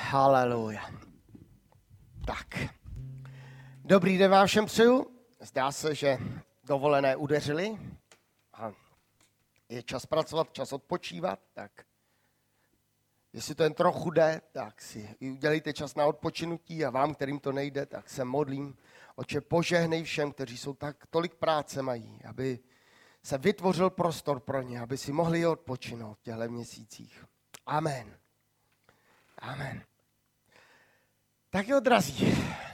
Haleluja. Tak. Dobrý den vám všem přeju. Zdá se, že dovolené udeřili. A je čas pracovat, čas odpočívat. Tak jestli to jen trochu jde, tak si udělejte čas na odpočinutí a vám, kterým to nejde, tak se modlím. Oče, požehnej všem, kteří jsou tolik práce mají, aby se vytvořil prostor pro ně, aby si mohli odpočinout v těchto měsících. Amen. Amen. Tak jo, drazí.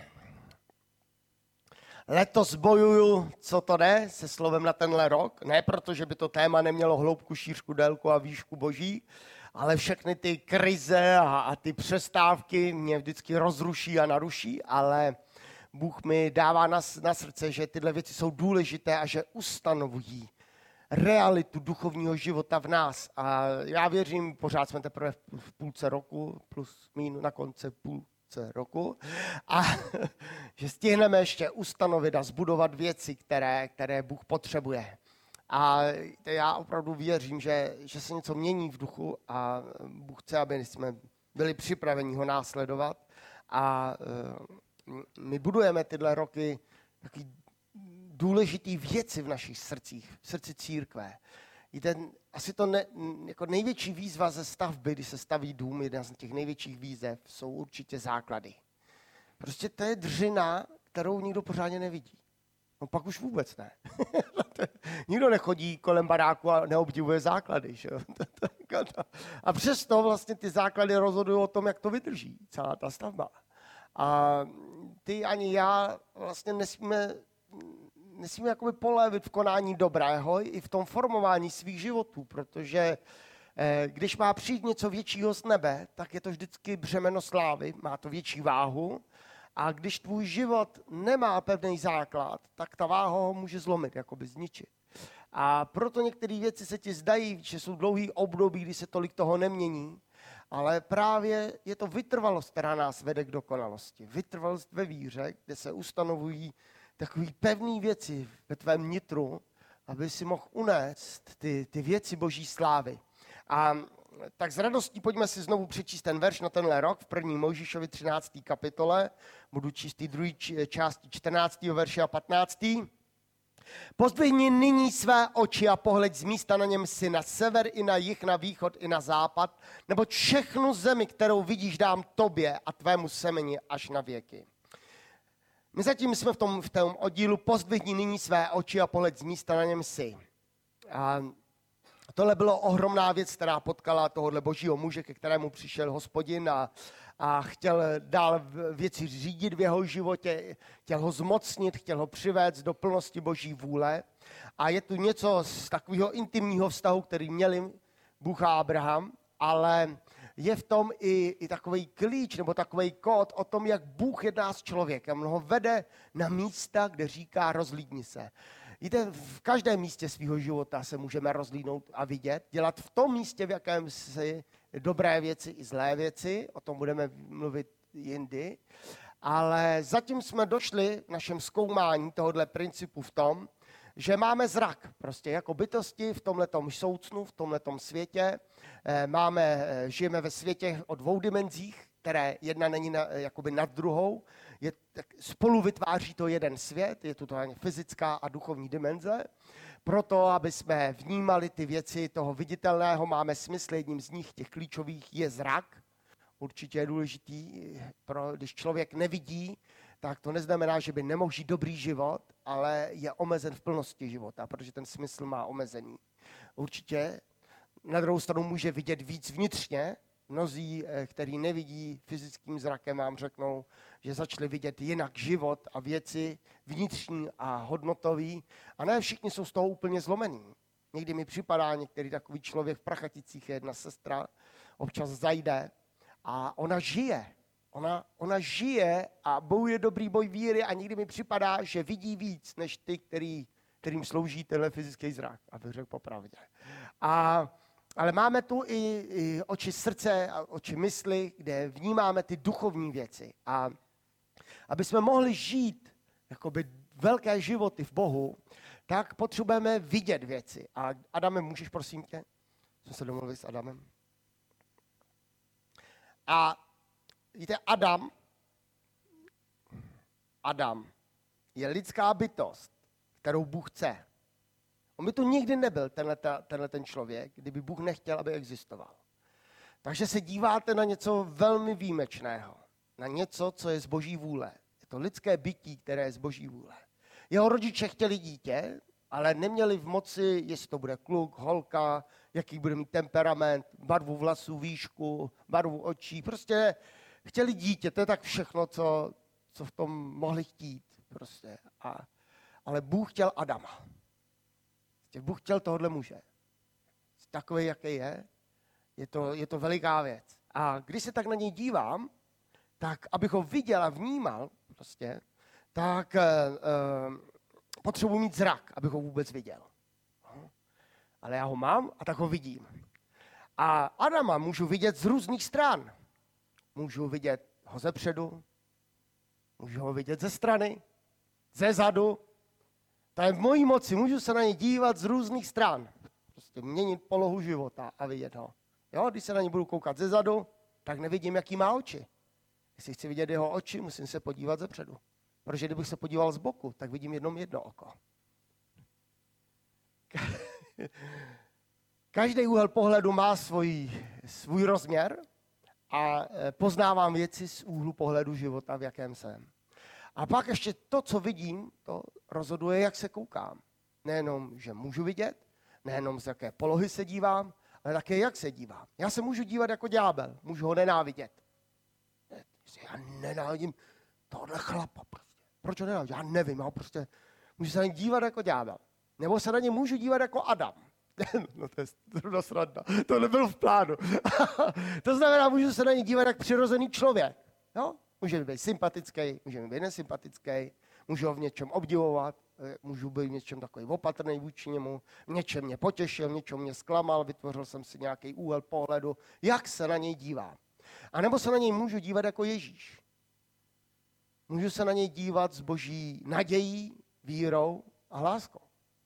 Letos bojuju, co to jde, se slovem na tenhle rok. Ne proto, že by to téma nemělo hloubku, šířku, délku a výšku boží, ale všechny ty krize a ty přestávky mě vždycky rozruší a naruší, ale Bůh mi dává na srdce, že tyhle věci jsou důležité a že ustanovují realitu duchovního života v nás. A já věřím, pořád jsme teprve v půlce roku, plus minus na konci půlce roku, a že stihneme ještě ustanovit a zbudovat věci, které Bůh potřebuje. A já opravdu věřím, že se něco mění v duchu a Bůh chce, aby jsme byli připraveni ho následovat. A my budujeme tyhle roky takový důležitý věci v našich srdcích, v srdci církve. Asi to jako největší výzva ze stavby, když se staví dům, jedna z těch největších výzev, jsou určitě základy. Prostě to je dřina, kterou nikdo pořádně nevidí. No pak už vůbec ne. Nikdo nechodí kolem baráku a neobdivuje základy. Že? A přesto vlastně ty základy rozhodují o tom, jak to vydrží, celá ta stavba. A ty ani já vlastně nesmíme jakoby polevit v konání dobrého i v tom formování svých životů, protože když má přijít něco většího z nebe, tak je to vždycky břemeno slávy, má to větší váhu, a když tvůj život nemá pevný základ, tak ta váha ho může zlomit, jakoby zničit. A proto některé věci se ti zdají, že jsou dlouhý období, kdy se tolik toho nemění, ale právě je to vytrvalost, která nás vede k dokonalosti. Vytrvalost ve víře, kde se ustanovují takové pevné věci ve tvém nitru, aby si mohl unést ty věci boží slávy. A tak s radostí pojďme si znovu přečíst ten verš na tenhle rok v 1. Mojžíšovi 13. kapitole. Budu číst ty druhé části 14. verše a 15. Pozdvihni nyní své oči a pohleď z místa na něm si na sever i na jih, na východ i na západ, neboť všechnu zemi, kterou vidíš, dám tobě a tvému semeni až na věky. My zatím jsme v tom oddílu Pozdvihni nyní své oči a pohled z místa na něm si. A tohle bylo ohromná věc, která potkala tohohle božího muže, ke kterému přišel Hospodin a chtěl dál věci řídit v jeho životě, chtěl ho zmocnit, chtěl ho přivést do plnosti boží vůle. A je tu něco z takového intimního vztahu, který měli Bůh a Abraham, ale je v tom i takový klíč nebo takový kód o tom, jak Bůh jedná s člověkem. On ho vede na místa, kde říká rozhlídni se. Víte, v každém místě svého života se můžeme rozhlídnout a vidět, dělat v tom místě, v jakém si dobré věci i zlé věci, o tom budeme mluvit jindy, ale zatím jsme došli v našem zkoumání tohohle principu v tom, že máme zrak, prostě jako bytosti v tomhletom soucnu, v tomhletom světě. Žijeme ve světě o dvou dimenzích, které jedna není jakoby nad druhou. Spolu vytváří to jeden svět, je to fyzická a duchovní dimenze. Proto, aby jsme vnímali ty věci toho viditelného, máme smysl, jedním z nich, těch klíčových, je zrak. Určitě je důležitý, když člověk nevidí, tak to neznamená, že by nemohl žít dobrý život, ale je omezen v plnosti života, protože ten smysl má omezený. Určitě na druhou stranu může vidět víc vnitřně. Mnozí, kteří nevidí fyzickým zrakem, vám řeknou, že začali vidět jinak život a věci vnitřní a hodnotový. A ne všichni jsou z toho úplně zlomení. Někdy mi připadá některý takový člověk v Prachaticích, je jedna sestra, občas zajde a ona žije. Ona žije a bojuje dobrý boj víry a někdy mi připadá, že vidí víc, než ty, kterým slouží tenhle fyzický zrak, abych řekl popravdě. Ale máme tu i oči srdce a oči mysli, kde vnímáme ty duchovní věci. A aby jsme mohli žít jakoby velké životy v Bohu, tak potřebujeme vidět věci. A Adame, můžeš prosím tě? Jsme se domluvili s Adamem. A Víte, Adam je lidská bytost, kterou Bůh chce. On by to nikdy nebyl, tenhle ten člověk, kdyby Bůh nechtěl, aby existoval. Takže se díváte na něco velmi výjimečného. Na něco, co je z Boží vůle. Je to lidské bytí, které je z Boží vůle. Jeho rodiče chtěli dítě, ale neměli v moci, jestli to bude kluk, holka, jaký bude mít temperament, barvu vlasů, výšku, barvu očí. Prostě chtěli dítě, to je tak všechno, co v tom mohli chtít. Prostě. Ale Bůh chtěl Adama. Bůh chtěl tohohle muže. Takový, jaký je to veliká věc. A když se tak na něj dívám, tak abych ho viděl a vnímal, prostě, tak potřebuji mít zrak, abych ho vůbec viděl. Ale já ho mám a tak ho vidím. A Adama můžu vidět z různých stran. Můžu vidět ho zepředu, můžu ho vidět ze strany, ze zadu. To je v mojí moci, můžu se na něj dívat z různých stran. Prostě měnit polohu života a vidět ho. Jo, když se na něj budu koukat ze zadu, tak nevidím, jaký má oči. Jestli chci vidět jeho oči, musím se podívat zepředu. Protože kdybych se podíval z boku, tak vidím jenom jedno oko. Každý úhel pohledu má svůj rozměr a poznávám věci z úhlu pohledu života, v jakém jsem. A pak ještě to, co vidím, to rozhoduje, jak se koukám. Nejenom, že můžu vidět, nejenom z jaké polohy se dívám, ale také, jak se dívám. Já se můžu dívat jako ďábel, můžu ho nenávidět. Já nenávidím tohle chlapa prostě. Proč ho nenávidím? Já nevím, já prostě můžu se na něj dívat jako ďábel. Nebo se na něj můžu dívat jako Adam. No to je zrovna sranda. To nebylo v plánu. To znamená, můžu se na něj dívat jako přirozený člověk. Jo? Může být sympatický, může být nesympatický, můžu ho v něčem obdivovat, můžu být v něčem takový opatrný vůči němu, v něčem mě potěšil, v něčem mě zklamal, vytvořil jsem si nějaký úhel pohledu, jak se na něj dívám. A nebo se na něj můžu dívat jako Ježíš. Můžu se na něj dívat s Boží nadějí, vírou a láskou.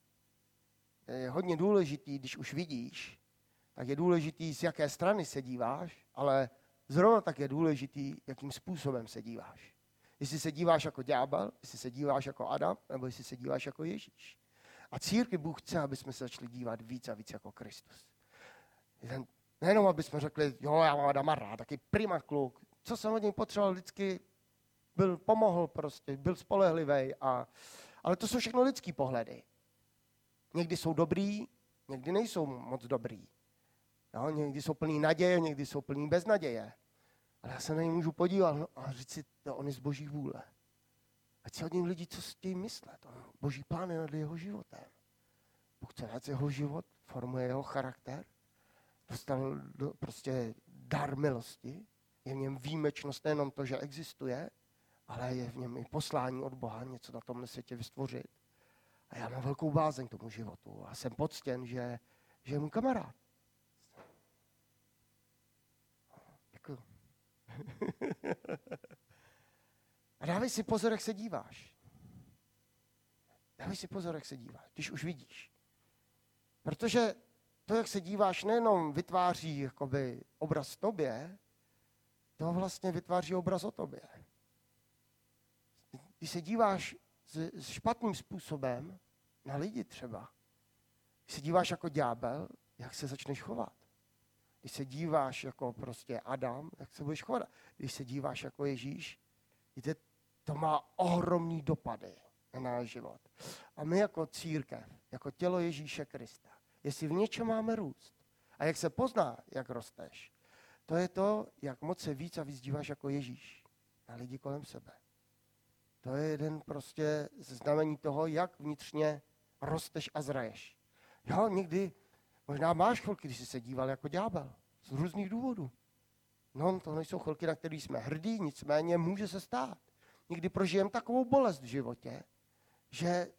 Je hodně důležitý, když už vidíš, tak je důležitý, z jaké strany se díváš, ale zrovna tak je důležitý, jakým způsobem se díváš. Jestli se díváš jako ďábel, jestli se díváš jako Adam, nebo jestli se díváš jako Ježíš. A církvi Bůh chce, aby jsme se začali dívat víc a víc jako Kristus. Nejenom, aby jsme řekli, jo, já mám Adama rád, taky prima kluk. Co jsem od něj potřeboval, vždycky pomohl prostě, byl spolehlivý. Ale to jsou všechno lidský pohledy. Někdy jsou dobrý, někdy nejsou moc dobrý. Jo, někdy jsou plný naděje, někdy jsou plný beznaděje. Ale já se na něj můžu podívat a říct si, to on je z Boží vůle. Ať si od něj lidi, co s tím myslet. Boží plán je nad jeho životem. Bůh chce dát jeho život, formuje jeho charakter. Dostal prostě dar milosti. Je v něm výjimečnost nejenom to, že existuje, ale je v něm i poslání od Boha něco na tomhle světě vystvořit. A já mám velkou bázeň k tomu životu a jsem poctěn, že je můj kamarád. Děkuju. A dávej si pozor, jak se díváš. Dávej si pozor, jak se díváš, když už vidíš. Protože to, jak se díváš, nejenom vytváří jakoby obraz tobě, to vlastně vytváří obraz o tobě. Když se díváš s špatným způsobem na lidi třeba, když se díváš jako ďábel, jak se začneš chovat. Když se díváš jako prostě Adam, jak se budeš chovat. Když se díváš jako Ježíš, víte, to má ohromný dopady na náš život. A my jako církev, jako tělo Ježíše Krista, jestli v něčem máme růst a jak se pozná, jak rosteš, to je to, jak moc se víc a víc díváš jako Ježíš na lidi kolem sebe. To je jeden prostě znamení toho, jak vnitřně rosteš a zraješ. Jo, někdy možná máš chvilky, když jsi se díval jako ďábel. Z různých důvodů. No, to nejsou chvilky, na které jsme hrdí, nicméně může se stát. Někdy prožijeme takovou bolest v životě, že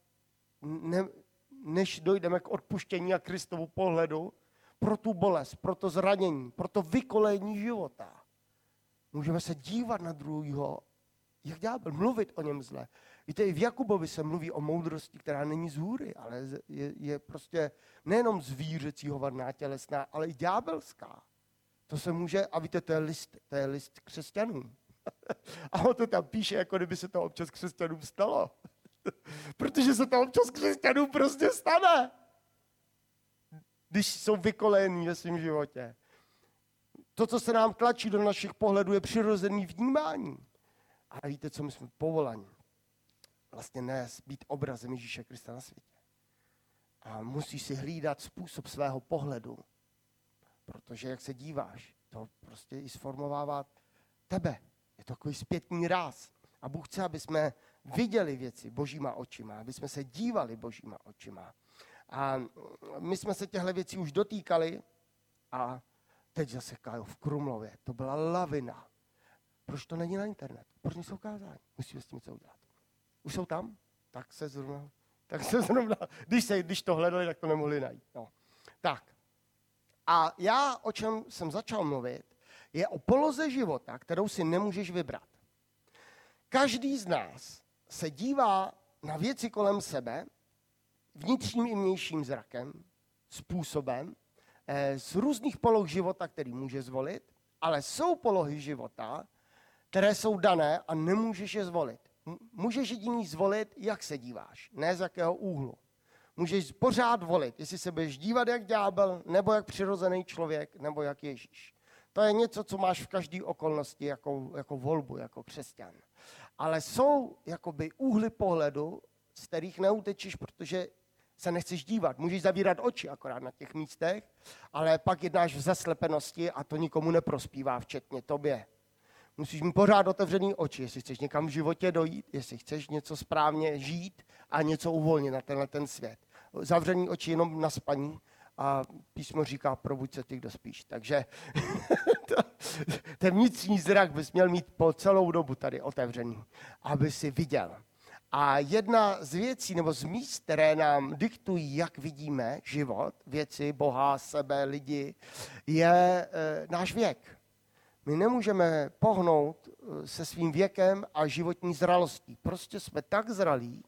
než dojdeme k odpuštění a Kristovu pohledu, pro tu bolest, pro to zranění, pro to vykolejení života, můžeme se dívat na druhýho, jak ďábel, mluvit o něm zle. Víte, i v Jakubovi se mluví o moudrosti, která není z hůry, ale je prostě nejenom zvířecího vadná, tělesná, ale i ďábelská. To se může, a víte, to je list křesťanům. A on to tam píše, jako kdyby se to občas křesťanům stalo. Protože se to občas křesťanům prostě stane. Když jsou vykolejení ve svém životě. To, co se nám tlačí do našich pohledů, je přirozený vnímání. A víte, co my jsme povolani? Vlastně nést, být obrazem Ježíše Krista na světě. A musíš si hlídat způsob svého pohledu. Protože jak se díváš, to prostě i sformovává tebe. Je to takový zpětný ráz. A Bůh chce, aby jsme viděli věci božíma očima, aby jsme se dívali božíma očima. A my jsme se těchto věcí už dotýkali a teď zase Kájo v Krumlově. To byla lavina. Proč to není na internetu? Proč nejsou kázání? Musíme s tím něco udělat. Už jsou tam? Tak se zrovna, když to hledali, tak to nemohli najít. No. Tak. A já, o čem jsem začal mluvit, je o poloze života, kterou si nemůžeš vybrat. Každý z nás se dívá na věci kolem sebe vnitřním i vnějším zrakem, způsobem, z různých poloh života, který může zvolit, ale jsou polohy života, které jsou dané a nemůžeš je zvolit. Můžeš jediný zvolit, jak se díváš, ne z jakého úhlu. Můžeš pořád volit, jestli se budeš dívat jak ďábel, nebo jak přirozený člověk, nebo jak Ježíš. To je něco, co máš v každé okolnosti jako volbu, jako křesťan. Ale jsou jakoby úhly pohledu, z kterých neutečíš, protože se nechceš dívat. Můžeš zavírat oči akorát na těch místech, ale pak jednáš v zaslepenosti a to nikomu neprospívá, včetně tobě. Musíš mít pořád otevřený oči, jestli chceš někam v životě dojít, jestli chceš něco správně žít a něco uvolnit na tenhle ten svět. Zavřený oči jenom na spaní a písmo říká, probuď se ty, kdo spíš. Takže ten vnitřní zrak bys měl mít po celou dobu tady otevřený, aby si viděl. A jedna z věcí, nebo z míst, které nám diktují, jak vidíme život, věci, Boha, sebe, lidi, je náš věk. My nemůžeme pohnout se svým věkem a životní zralostí. Prostě jsme tak zralí,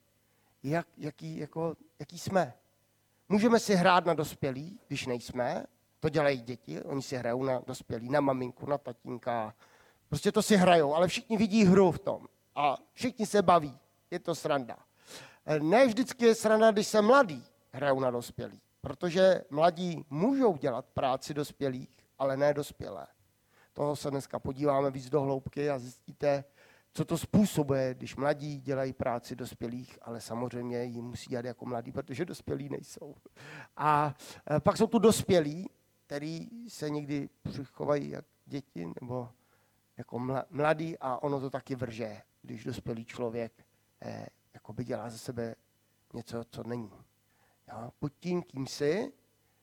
jaký jsme. Můžeme si hrát na dospělí, když nejsme. To dělají děti, oni si hrajou na dospělí, na maminku, na tatínka. Prostě to si hrajou, ale všichni vidí hru v tom. A všichni se baví. Je to sranda. Ne vždycky je sranda, když se mladí hrajou na dospělí. Protože mladí můžou dělat práci dospělých, ale ne dospělé. Toho se dneska podíváme víc do hloubky a zjistíte, co to způsobuje, když mladí dělají práci dospělých, ale samozřejmě ji musí dělat jako mladí, protože dospělí nejsou. A pak jsou tu dospělí, který se někdy přichovají jak děti nebo jako mladí a ono to taky vrže, když dospělý člověk jakoby dělá ze sebe něco, co není. Jo? Buď tím, kým jsi,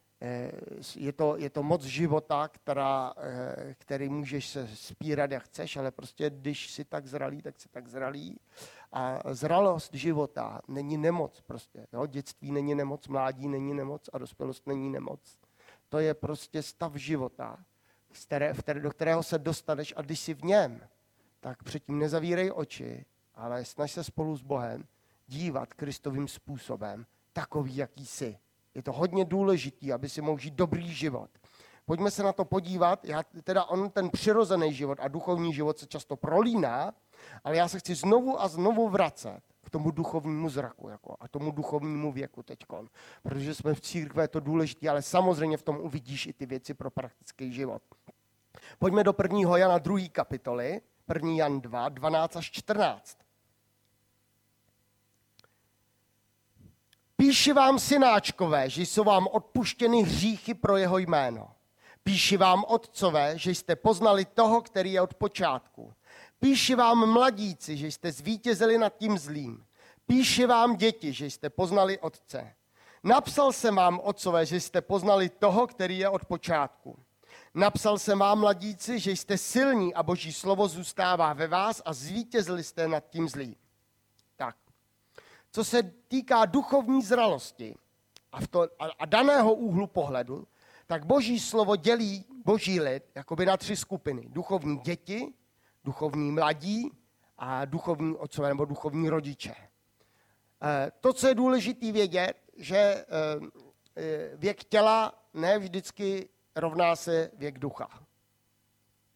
je to moc života, který můžeš se spírat, jak chceš, ale prostě když jsi tak zralý, tak jsi tak zralý. A zralost života není nemoc prostě. Jo? Dětství není nemoc, mládí není nemoc a dospělost není nemoc. To je prostě stav života, do kterého se dostaneš a když jsi v něm, tak předtím nezavírej oči, ale snaž se spolu s Bohem dívat Kristovým způsobem, takový, jaký jsi. Je to hodně důležitý, aby si mohl žít dobrý život. Pojďme se na to podívat. On ten přirozený život a duchovní život se často prolíná, ale já se chci znovu a znovu vracet k tomu duchovnímu zraku a tomu duchovnímu věku teďkon. Protože jsme v církvi, je to důležité, ale samozřejmě v tom uvidíš i ty věci pro praktický život. Pojďme do 1. Jana 2. kapitoly, 1. Jan 2, 12 až 14. Píši vám, synáčkové, že jsou vám odpuštěny hříchy pro jeho jméno. Píši vám, otcové, že jste poznali toho, který je od počátku. Píši vám, mladíci, že jste zvítězili nad tím zlým. Píši vám, děti, že jste poznali otce. Napsal jsem vám, otcové, že jste poznali toho, který je od počátku. Napsal jsem vám, mladíci, že jste silní a Boží slovo zůstává ve vás a zvítězili jste nad tím zlým. Tak. Co se týká duchovní zralosti a daného úhlu pohledu, tak Boží slovo dělí Boží lid jakoby na 3 skupiny. Duchovní děti, duchovní mladí a duchovní otcové nebo duchovní rodiče. To, co je důležité vědět, že věk těla ne vždycky rovná se věk ducha.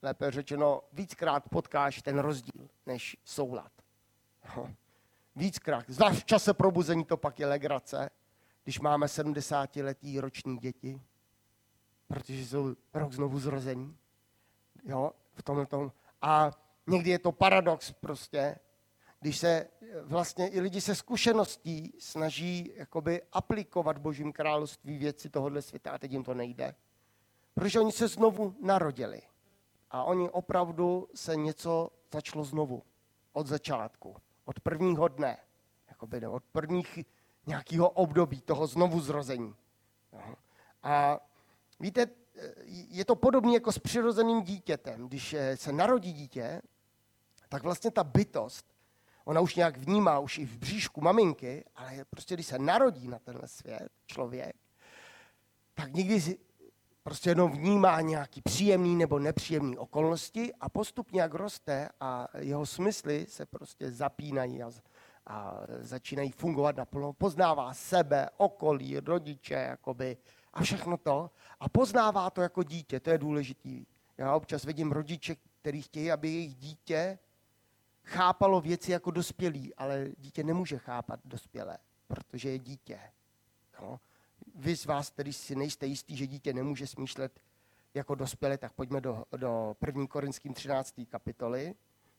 lépe řečeno, víckrát potkáš ten rozdíl než soulad. Víckrát. Zvlášť v čase probuzení to pak je legrace, když máme 70letý roční děti, protože jsou rok znovu zrození. Jo, v tomhletom. A někdy je to paradox prostě, když se vlastně i lidi se zkušeností snaží jakoby aplikovat v Božím království věci tohohle světa a teď jim to nejde. Protože oni se znovu narodili. A oni opravdu se něco začalo znovu. Od začátku. Od prvního dne. Jakoby, od prvních nějakého období toho znovu zrození. A víte, je to podobné jako s přirozeným dítětem. Když se narodí dítě, tak vlastně ta bytost, ona už nějak vnímá, už i v bříšku maminky, ale prostě když se narodí na tenhle svět člověk, tak nikdy prostě jenom vnímá nějaký příjemný nebo nepříjemný okolnosti a postupně jak roste a jeho smysly se prostě zapínají a začínají fungovat naplno. Poznává sebe, okolí, rodiče, jakoby, a všechno to. A poznává to jako dítě, to je důležitý. Já občas vidím rodiče, kteří chtějí, aby jejich dítě chápalo věci jako dospělí, ale dítě nemůže chápat dospělé, protože je dítě. No. Vy z vás, kteří si nejste jistí, že dítě nemůže smýšlet jako dospělé, tak pojďme do 1. Korinským 13. kapitoly.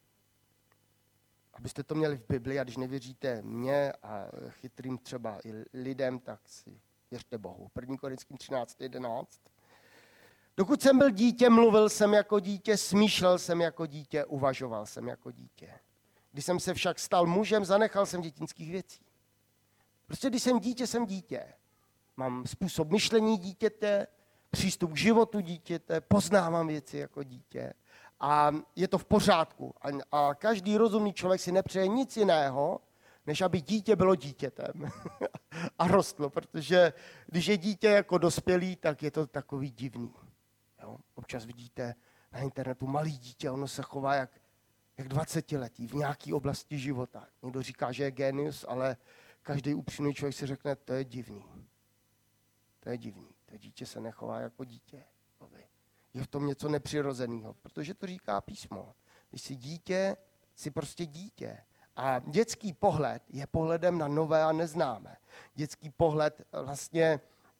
Abyste to měli v Bibli a když nevěříte mně a chytrým třeba i lidem, tak si věřte Bohu. 1. Korinským 13:11. Dokud jsem byl dítě, mluvil jsem jako dítě, smýšlel jsem jako dítě, uvažoval jsem jako dítě. Když jsem se však stal mužem, zanechal jsem dětinských věcí. Prostě když jsem dítě, jsem dítě. Mám způsob myšlení dítěte, přístup k životu dítěte, poznávám věci jako dítě. A je to v pořádku. A každý rozumný člověk si nepřeje nic jiného, než aby dítě bylo dítětem a rostlo. Protože když je dítě jako dospělý, tak je to takový divný. Jo? Občas vidíte na internetu malý dítě, ono se chová jak 20letý v nějaké oblasti života. Někdo říká, že je genius, ale každý upřímný člověk si řekne, to je divný. To je divný. To dítě se nechová jako dítě. Je v tom něco nepřirozeného, protože to říká písmo. Když jsi dítě, jsi prostě dítě. A dětský pohled je pohledem na nové a neznámé. Dětský pohled vlastně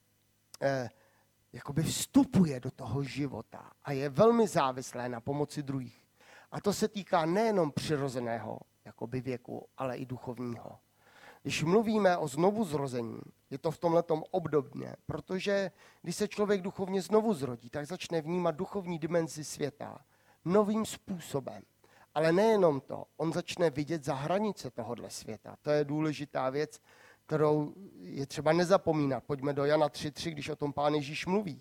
jakoby vstupuje do toho života a je velmi závislé na pomoci druhých. A to se týká nejenom přirozeného jakoby věku, ale i duchovního. Když mluvíme o znovuzrození, je to v tomhletom obdobně, protože když se člověk duchovně znovu zrodí, tak začne vnímat duchovní dimenzi světa novým způsobem. Ale nejenom to, on začne vidět za hranice tohohle světa. To je důležitá věc, kterou je třeba nezapomínat. Pojďme do Jana 3.3, když o tom Pán Ježíš mluví.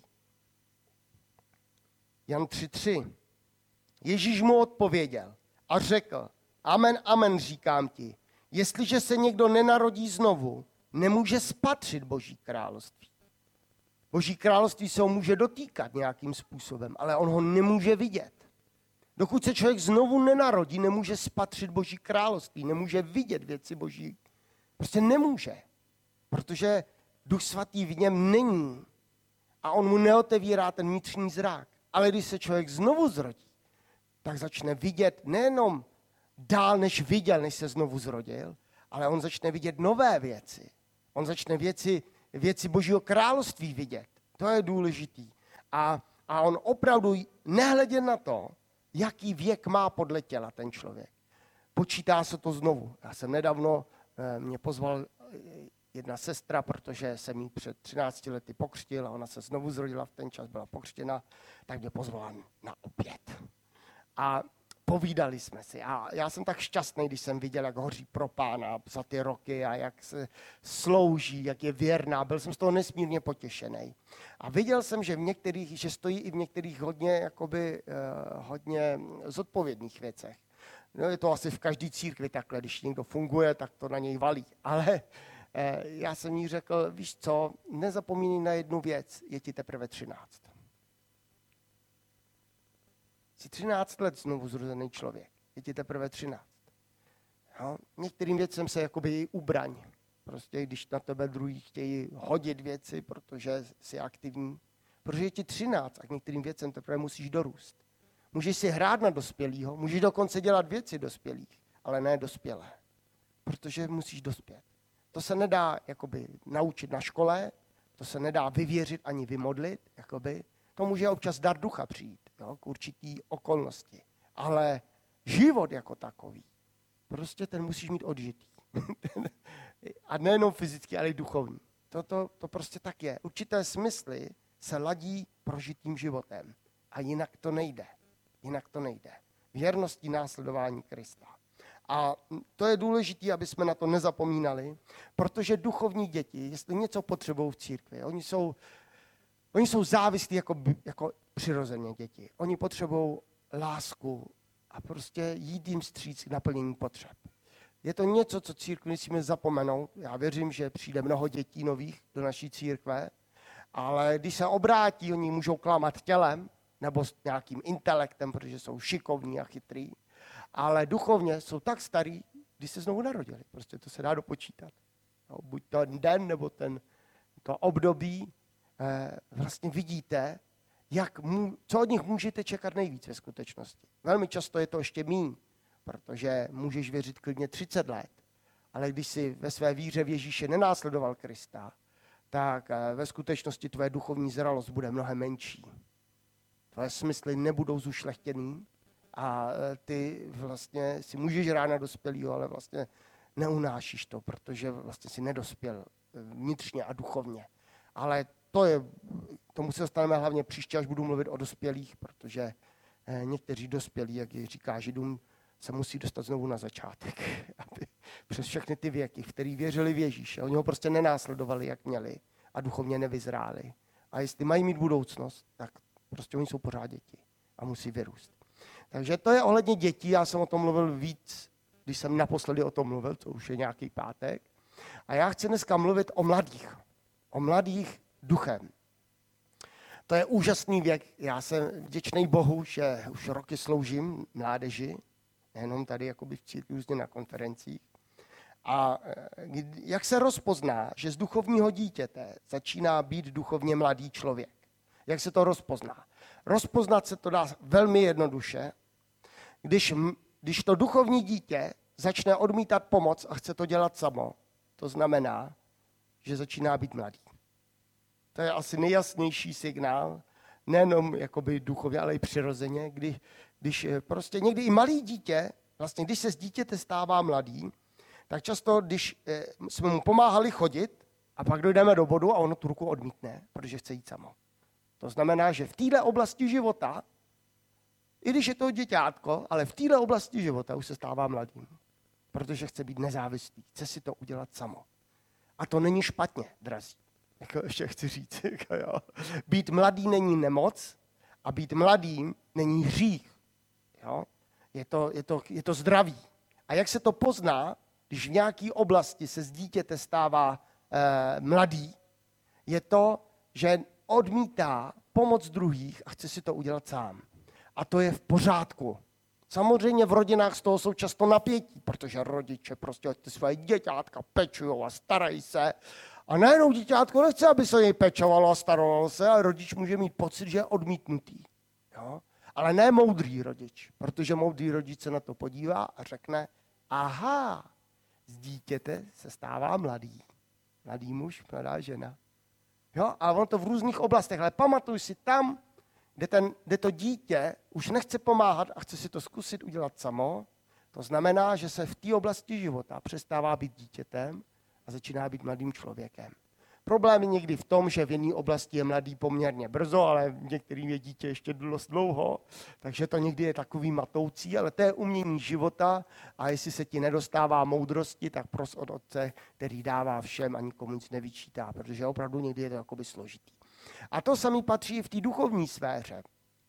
Jan 3.3. Ježíš mu odpověděl a řekl, amen, amen, říkám ti, jestliže se někdo nenarodí znovu, nemůže spatřit Boží království. Boží království se ho může dotýkat nějakým způsobem, ale on ho nemůže vidět. Dokud se člověk znovu nenarodí, nemůže spatřit Boží království, nemůže vidět věci Boží. Prostě nemůže, protože Duch Svatý v něm není a on mu neotevírá ten vnitřní zrak. Ale když se člověk znovu zrodí, tak začne vidět nejenom dál, než viděl, než se znovu zrodil, ale on začne vidět nové věci. On začne věci Božího království vidět. To je důležitý. A on opravdu, nehledě na to, jaký věk má podle těla ten člověk, počítá se to znovu. Já jsem nedávno, mě pozval jedna sestra, protože jsem jí před 13 lety pokřtil a ona se znovu zrodila v ten čas, byla pokřtěna, tak mě pozvala na oběd. A povídali jsme si. A já jsem tak šťastný, když jsem viděl, jak hoří pro Pána za ty roky a jak se slouží, jak je věrná. Byl jsem z toho nesmírně potěšený. A viděl jsem, že že stojí i v některých hodně zodpovědných věcech. No, je to asi v každé církvi takhle, když někdo funguje, tak to na něj valí. Ale já jsem jí řekl, víš co, nezapomínej na jednu věc, je ti teprve 13. Jsi 13 let znovu zrozený člověk. Je ti teprve 13. Jo? Některým věcem se jakoby ubraň. Prostě když na tebe druhý chtějí hodit věci, protože jsi aktivní. Protože je ti 13 a k některým věcem teprve musíš dorůst. Můžeš si hrát na dospělýho, můžeš dokonce dělat věci dospělých, ale ne dospělé. Protože musíš dospět. To se nedá jakoby naučit na škole, to se nedá vyvěřit ani vymodlit, jakoby. To může občas dar ducha přijít, jo, k určitý okolnosti. Ale život jako takový, prostě ten musíš mít odžitý. A nejenom fyzicky, ale i duchovní. To prostě tak je. Určité smysly se ladí prožitým životem. A jinak to nejde. Jinak to nejde. Věrností následování Krista. A to je důležité, aby jsme na to nezapomínali, protože duchovní děti, jestli něco potřebují v církvi, oni jsou závislí jako přirozeně děti. Oni potřebují lásku a prostě jít jim vstříc k naplnění potřeb. Je to něco, co církvi musíme zapomenout. Já věřím, že přijde mnoho dětí nových do naší církve, ale když se obrátí, oni můžou klamat tělem nebo s nějakým intelektem, protože jsou šikovní a chytrý, ale duchovně jsou tak starý, když se znovu narodili. Prostě to se dá dopočítat. No, buď ten den, nebo to období, vlastně vidíte, co od nich můžete čekat nejvíc ve skutečnosti. Velmi často je to ještě míň, protože můžeš věřit klidně 30 let, ale když si ve své víře v Ježíše nenásledoval Krista, tak ve skutečnosti tvoje duchovní zralost bude mnohem menší. Tvoje smysly nebudou zušlechtěný a ty vlastně si můžeš hrát na dospělýho, ale vlastně neunášíš to, protože vlastně si nedospěl vnitřně a duchovně. Ale tomu se dostaneme hlavně příště, až budu mluvit o dospělých, protože někteří dospělí, jak říká Židům, se musí dostat znovu na začátek. Aby přes všechny ty věky, v který věřili v Ježíše. Oni ho prostě nenásledovali, jak měli a duchovně nevyzráli. A jestli mají mít budoucnost, tak prostě oni jsou pořád děti a musí vyrůst. Takže to je ohledně dětí. Já jsem o tom mluvil víc, když jsem naposledy o tom mluvil, to už je nějaký pátek. A já chci dneska mluvit o mladých. O mladých duchem. To je úžasný věk. Já jsem vděčný Bohu, že už roky sloužím mládeži, nejenom tady jakoby v církvi, různě na konferencích. A jak se rozpozná, že z duchovního dítěte začíná být duchovně mladý člověk? Jak se to rozpozná? Rozpoznat se to dá velmi jednoduše, když to duchovní dítě začne odmítat pomoc a chce to dělat samo. To znamená, že začíná být mladý. To je asi nejjasnější signál, nejenom jakoby duchově, ale i přirozeně, když prostě někdy i malý dítě, vlastně když se z dítěte stává mladý, tak často, když jsme mu pomáhali chodit a pak dojdeme do bodu a ono tu ruku odmítne, protože chce jít samo. To znamená, že v této oblasti života, i když je to děťátko, ale v této oblasti života už se stává mladým, protože chce být nezávislý, chce si to udělat samo. A to není špatně, drazí. Jako ještě chci říct, jako jo. Být mladý není nemoc a být mladým není hřích. Jo? Je to zdraví. A jak se to pozná, když v nějaké oblasti se z dítěte stává mladý, je to, že odmítá pomoc druhých a chce si to udělat sám. A to je v pořádku. Samozřejmě v rodinách z toho jsou často napětí, protože rodiče prostě ty své děťátka pečujou a starají se. A najednou děťátko nechce, aby se jej pečovalo a starovalo se, a rodič může mít pocit, že je odmítnutý. Jo? Ale ne moudrý rodič, protože moudrý rodič se na to podívá a řekne, aha, z dítěte se stává mladý. Mladý muž, mladá žena. Jo? A on to v různých oblastech, ale pamatuj si tam, kde to dítě už nechce pomáhat a chce si to zkusit udělat samo, to znamená, že se v té oblasti života přestává být dítětem a začíná být mladým člověkem. Problém je někdy v tom, že v jedné oblasti je mladý poměrně brzo, ale některým je dítě ještě dost dlouho, takže to někdy je takový matoucí, ale to je umění života a jestli se ti nedostává moudrosti, tak pros od Otce, který dává všem a nikomu nic nevyčítá, protože opravdu někdy je to jakoby složitý. A to samé patří v té duchovní sféře.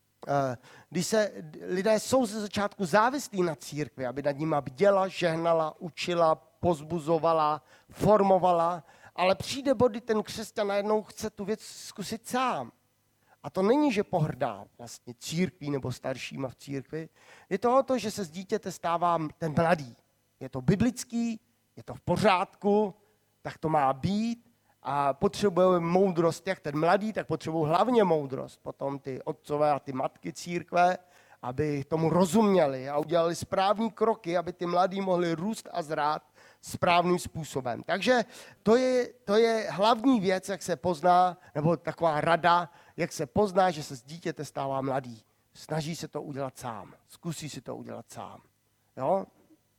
Když lidé jsou ze začátku závislí na církvi, aby nad nima bděla, žehnala, učila, pozbuzovala, formovala, ale přijde body, ten křesťan najednou chce tu věc zkusit sám. A to není, že pohrdá vlastně církví nebo staršíma v církvi. Je to o to, že se z dítěte stává ten mladý. Je to biblický, je to v pořádku, tak to má být. A potřebujeme moudrost, jak ten mladý, tak potřebují hlavně moudrost. Potom ty otcové a ty matky církve, aby tomu rozuměli a udělali správní kroky, aby ty mladí mohli růst a zrát správným způsobem. Takže to je hlavní věc, jak se pozná, nebo taková rada, jak se pozná, že se z dítěte stává mladý. Snaží se to udělat sám. Zkusí si to udělat sám. Jo?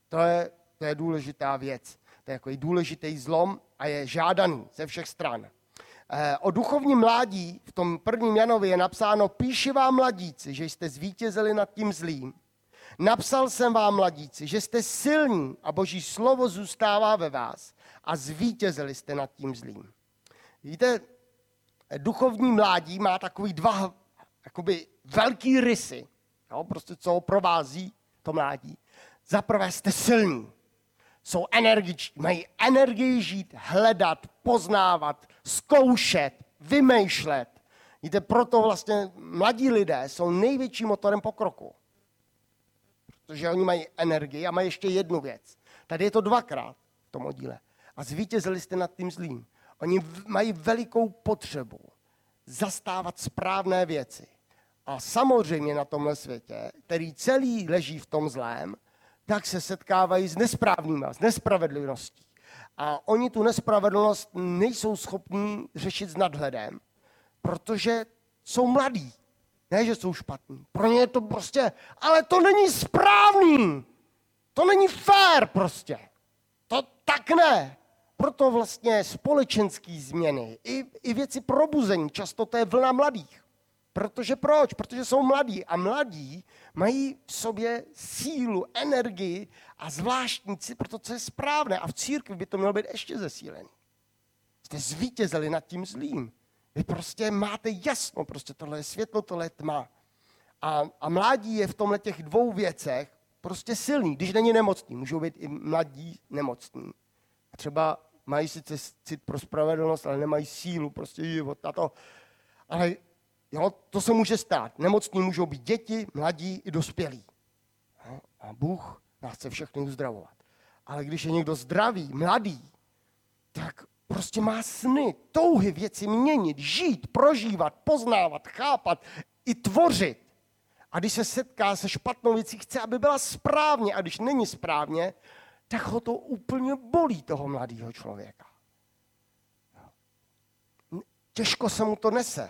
To je důležitá věc. To je jako důležitý zlom a je žádaný ze všech stran. O duchovním mládí v tom 1. Janovi je napsáno: píši vám, mladíci, že jste zvítězili nad tím zlým. Napsal jsem vám, mladíci, že jste silní a Boží slovo zůstává ve vás a zvítězili jste nad tím zlým. Víte, duchovní mládí má takový dva jakoby velký rysy, jo, prostě co ho provází to mládí. Za prvé jste silní, jsou energičtí, mají energii žít, hledat, poznávat, zkoušet, vymýšlet. Víte, proto vlastně mladí lidé jsou největším motorem pokroku. Protože oni mají energii a mají ještě jednu věc. Tady je to dvakrát v tom oddíle. A zvítězili jste nad tím zlým. Oni mají velikou potřebu zastávat správné věci. A samozřejmě na tomhle světě, který celý leží v tom zlém, tak se setkávají s nesprávnýma, s nespravedlností. A oni tu nespravedlnost nejsou schopní řešit s nadhledem, protože jsou mladí. Ne, že jsou špatní. Pro ně je to prostě, ale to není správný. To není fér prostě. To tak ne. Proto vlastně společenské změny i věci probuzení, často to je vlna mladých. Protože proč? Protože jsou mladí a mladí mají v sobě sílu, energii a zvláštní cit pro to, co je správné. A v církvi by to mělo být ještě zesílený. Jste zvítězili nad tím zlým. Vy prostě máte jasno, prostě tohle je světlo, tohle je tma. A mládí je v tomhle těch dvou věcech prostě silný. Když není nemocný, můžou být i mladí nemocní. A třeba mají sice cit pro spravedlnost, ale nemají sílu prostě život na to. Ale jo, to se může stát. Nemocní můžou být děti, mladí i dospělí. A Bůh nás chce všechny uzdravovat. Ale když je někdo zdravý, mladý, tak prostě má sny, touhy věci měnit, žít, prožívat, poznávat, chápat i tvořit. A když se setká se špatnou věcí, chce, aby byla správně. A když není správně, tak ho to úplně bolí, toho mladého člověka. Těžko se mu to nese.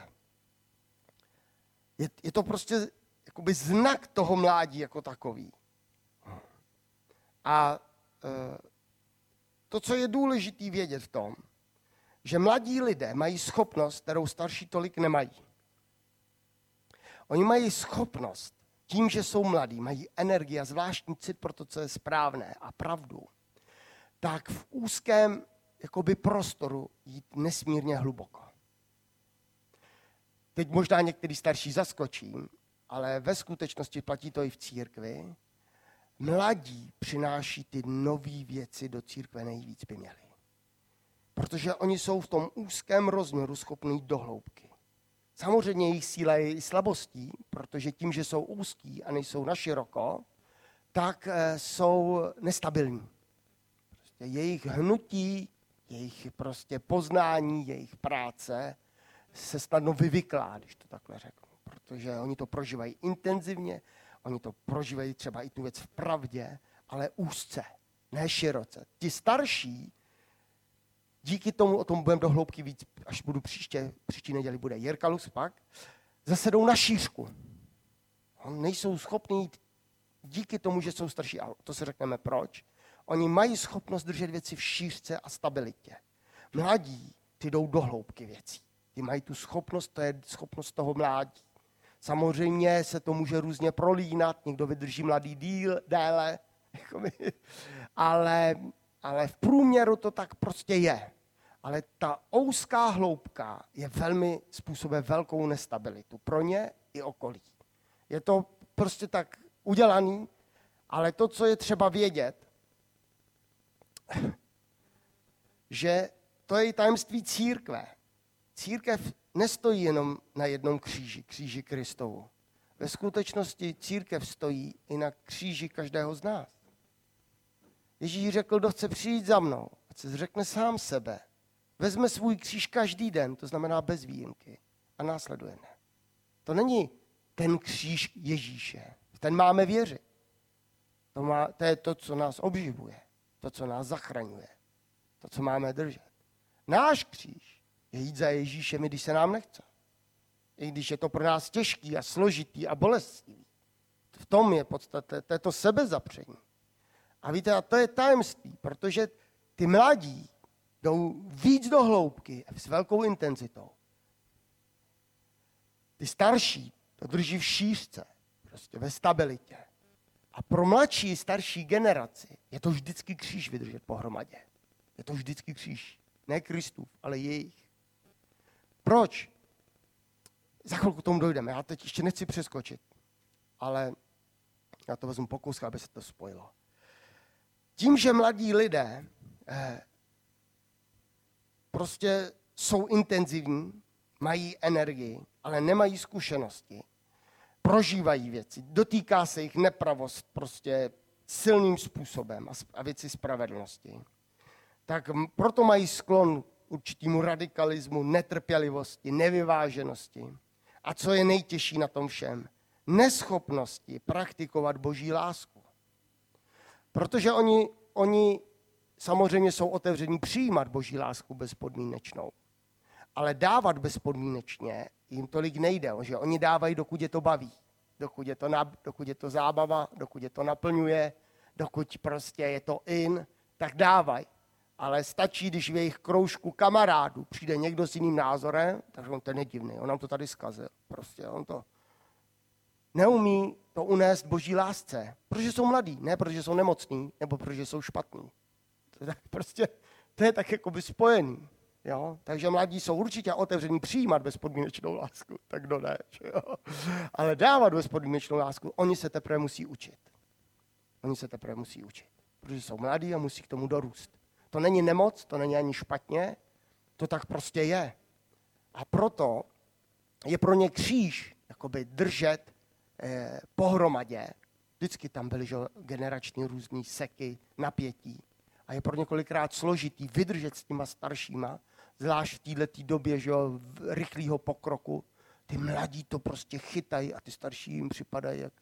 Je to prostě jakoby znak toho mládí jako takový. A to, co je důležité vědět v tom, že mladí lidé mají schopnost, kterou starší tolik nemají. Oni mají schopnost, tím, že jsou mladí, mají energii a zvláštní cit pro to, co je správné a pravdu, tak v úzkém jakoby prostoru jít nesmírně hluboko. Teď možná některý starší zaskočím, ale ve skutečnosti platí to i v církvi. Mladí přináší ty nové věci do církve nejvíc by měli. Protože oni jsou v tom úzkém rozměru schopní jít do hloubky. Samozřejmě jejich síla je i slabostí, protože tím, že jsou úzký a nejsou naširoko, tak jsou nestabilní. Prostě jejich hnutí, jejich prostě poznání, jejich práce se snadno vyvyklá, když to takhle řeknu. Protože oni to prožívají intenzivně, oni to prožívají třeba i tu věc v pravdě, ale úzce, ne široce. Ti starší, díky tomu, o tom budeme do hloubky víc, až budu příští neděli bude Jirka Luspak, zase jdou na šířku. Nejsou schopní jít díky tomu, že jsou starší, a to si řekneme proč. Oni mají schopnost držet věci v šířce a stabilitě. Mladí, ty jdou do hloubky věcí. Ty mají tu schopnost, to je schopnost toho mládí. Samozřejmě se to může různě prolínat, někdo vydrží mladý déle, ale v průměru to tak prostě je. Ale ta úzká hloubka je velmi způsobuje velkou nestabilitu pro ně i okolí. Je to prostě tak udělaný, ale to, co je třeba vědět, že to je tajemství církve. Církev nestojí jenom na jednom kříži, kříži Kristovu. Ve skutečnosti církev stojí i na kříži každého z nás. Ježíš řekl, kdo chce přijít za mnou, ať se zřekne sám sebe, vezme svůj kříž každý den, to znamená bez výjimky, a následuje mě. To není ten kříž Ježíše. Ten máme věřit. To je to, co nás obživuje, to, co nás zachraňuje, to, co máme držet. Náš kříž je jít za Ježíšem, i když se nám nechce. I když je to pro nás těžký a složitý a bolestivý. V tom je podstatě, to je to sebezapření. A víte, a to je tajemství, protože ty mladí jdou víc do hloubky s velkou intenzitou. Ty starší to drží v šířce, prostě ve stabilitě. A pro mladší, starší generaci je to vždycky kříž vydržet pohromadě. Je to vždycky kříž. Ne Kristův, ale jejich. Proč? Za chvilku k tomu dojdeme. Já teď ještě nechci přeskočit, ale já to vezmu po kousku, aby se to spojilo. Tím, že mladí lidé prostě jsou intenzivní, mají energii, ale nemají zkušenosti, prožívají věci, dotýká se jich nepravost prostě silným způsobem a věci spravedlnosti, tak proto mají sklon k určitému radikalismu, netrpělivosti, nevyváženosti. A co je nejtěžší na tom všem? Neschopnosti praktikovat boží lásku. Protože oni samozřejmě jsou otevření přijímat boží lásku bezpodmínečnou. Ale dávat bezpodmínečně jim tolik nejde, že oni dávají, dokud je to baví. Dokud je to zábava, dokud je to naplňuje, dokud prostě je to in, tak dávají. Ale stačí, když v jejich kroužku kamarádů přijde někdo s jiným názorem, takže on to je nedivný, on nám to tady zkazil. Prostě on to neumí to unést boží lásce, protože jsou mladí, ne protože jsou nemocní, nebo protože jsou špatní. To je tak jakoby spojený. Jo? Takže mladí jsou určitě otevření přijímat bezpodmínečnou lásku, tak kdo ne. Jo? Ale dávat bezpodmínečnou lásku, oni se teprve musí učit. Protože jsou mladí a musí k tomu dorůst. To není nemoc, to není ani špatně, to tak prostě je. A proto je pro ně kříž jakoby držet pohromadě. Vždycky tam byly generační různý seky, napětí. A je pro několikrát složitý vydržet s těma staršíma, zvlášť v této době rychlého pokroku. Ty mladí to prostě chytají a ty starší jim připadají, jak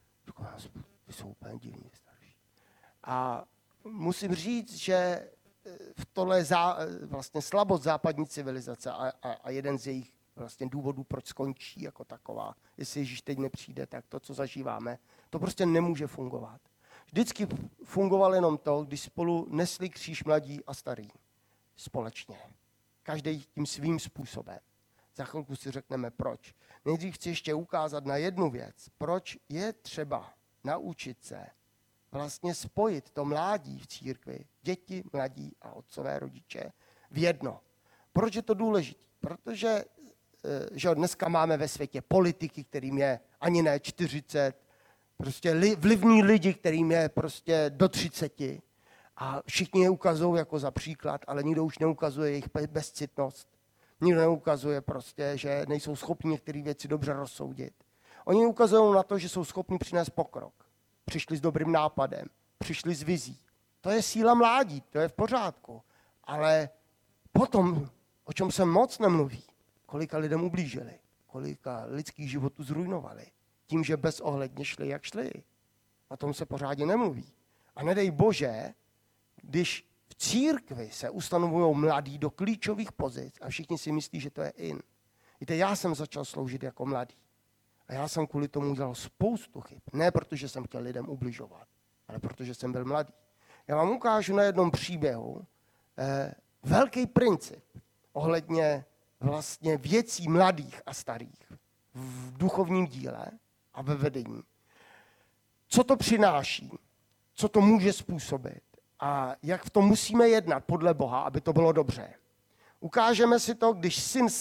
ty jsou úplně divní starší. A musím říct, že v tohle vlastně slabost západní civilizace a jeden z jejich vlastně důvodů, proč skončí jako taková, jestli Ježíš teď nepřijde, tak to, co zažíváme, to prostě nemůže fungovat. Vždycky fungovalo jenom to, když spolu nesli kříž mladí a starí. Společně. Každý tím svým způsobem. Za chvilku si řekneme proč. Nejdřív chci ještě ukázat na jednu věc. Proč je třeba naučit se vlastně spojit to mládí v církvi, děti, mladí a otcové rodiče v jedno. Proč je to důležité? Protože že dneska máme ve světě politiky, kterým je ani ne 40, prostě vlivní lidi, kterým je prostě do 30 a všichni je ukazují jako za příklad, ale nikdo už neukazuje jejich bezcitnost. Nikdo neukazuje prostě, že nejsou schopni některé věci dobře rozsoudit. Oni ukazují na to, že jsou schopni přinést pokrok. Přišli s dobrým nápadem, přišli s vizí. To je síla mládí, to je v pořádku. Ale potom, o čem se moc nemluví, kolika lidem ublížili, kolika lidských životů zrujnovali. Tím, že bezohledně šli, jak šli. O tom se pořádně nemluví. A nedej Bože, když v církvi se ustanovují mladí do klíčových pozic a všichni si myslí, že to je in. Víte, já jsem začal sloužit jako mladý. A já jsem kvůli tomu udělal spoustu chyb. Ne protože jsem chtěl lidem ubližovat, ale protože jsem byl mladý. Já vám ukážu na jednom příběhu velký princip ohledně vlastně věcí mladých a starých v duchovním díle a ve vedení. Co to přináší? Co to může způsobit? A jak v tom musíme jednat podle Boha, aby to bylo dobře. Ukážeme si to, když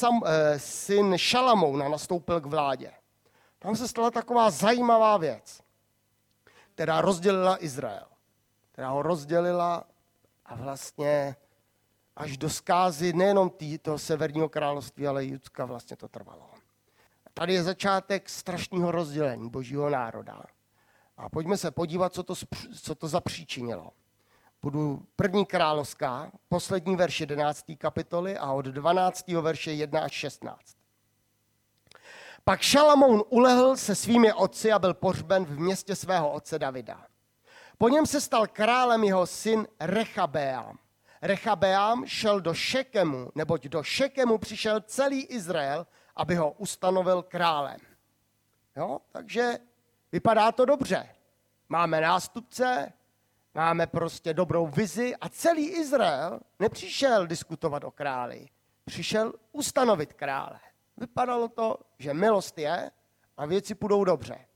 syn Šalamouna nastoupil k vládě. Tam se stala taková zajímavá věc, která rozdělila Izrael. Která ho rozdělila a vlastně až do zkázy nejenom toho severního království, ale i Judska vlastně to trvalo. Tady je začátek strašného rozdělení božího národa. A pojďme se podívat, co to zapříčinilo. Budu 1. královská, poslední verš 11. kapitoly a od 12. verše 1 až 16. Pak Šalamoun ulehl se svými otci a byl pohřben v městě svého otce Davida. Po něm se stal králem jeho syn Rechabeám. Rechabeám šel do Šekemu, neboť do Šekemu přišel celý Izrael, aby ho ustanovil králem. Jo? Takže vypadá to dobře. Máme nástupce, máme prostě dobrou vizi a celý Izrael nepřišel diskutovat o králi. Přišel ustanovit krále. Vypadalo to, že milost je a věci půjdou dobře.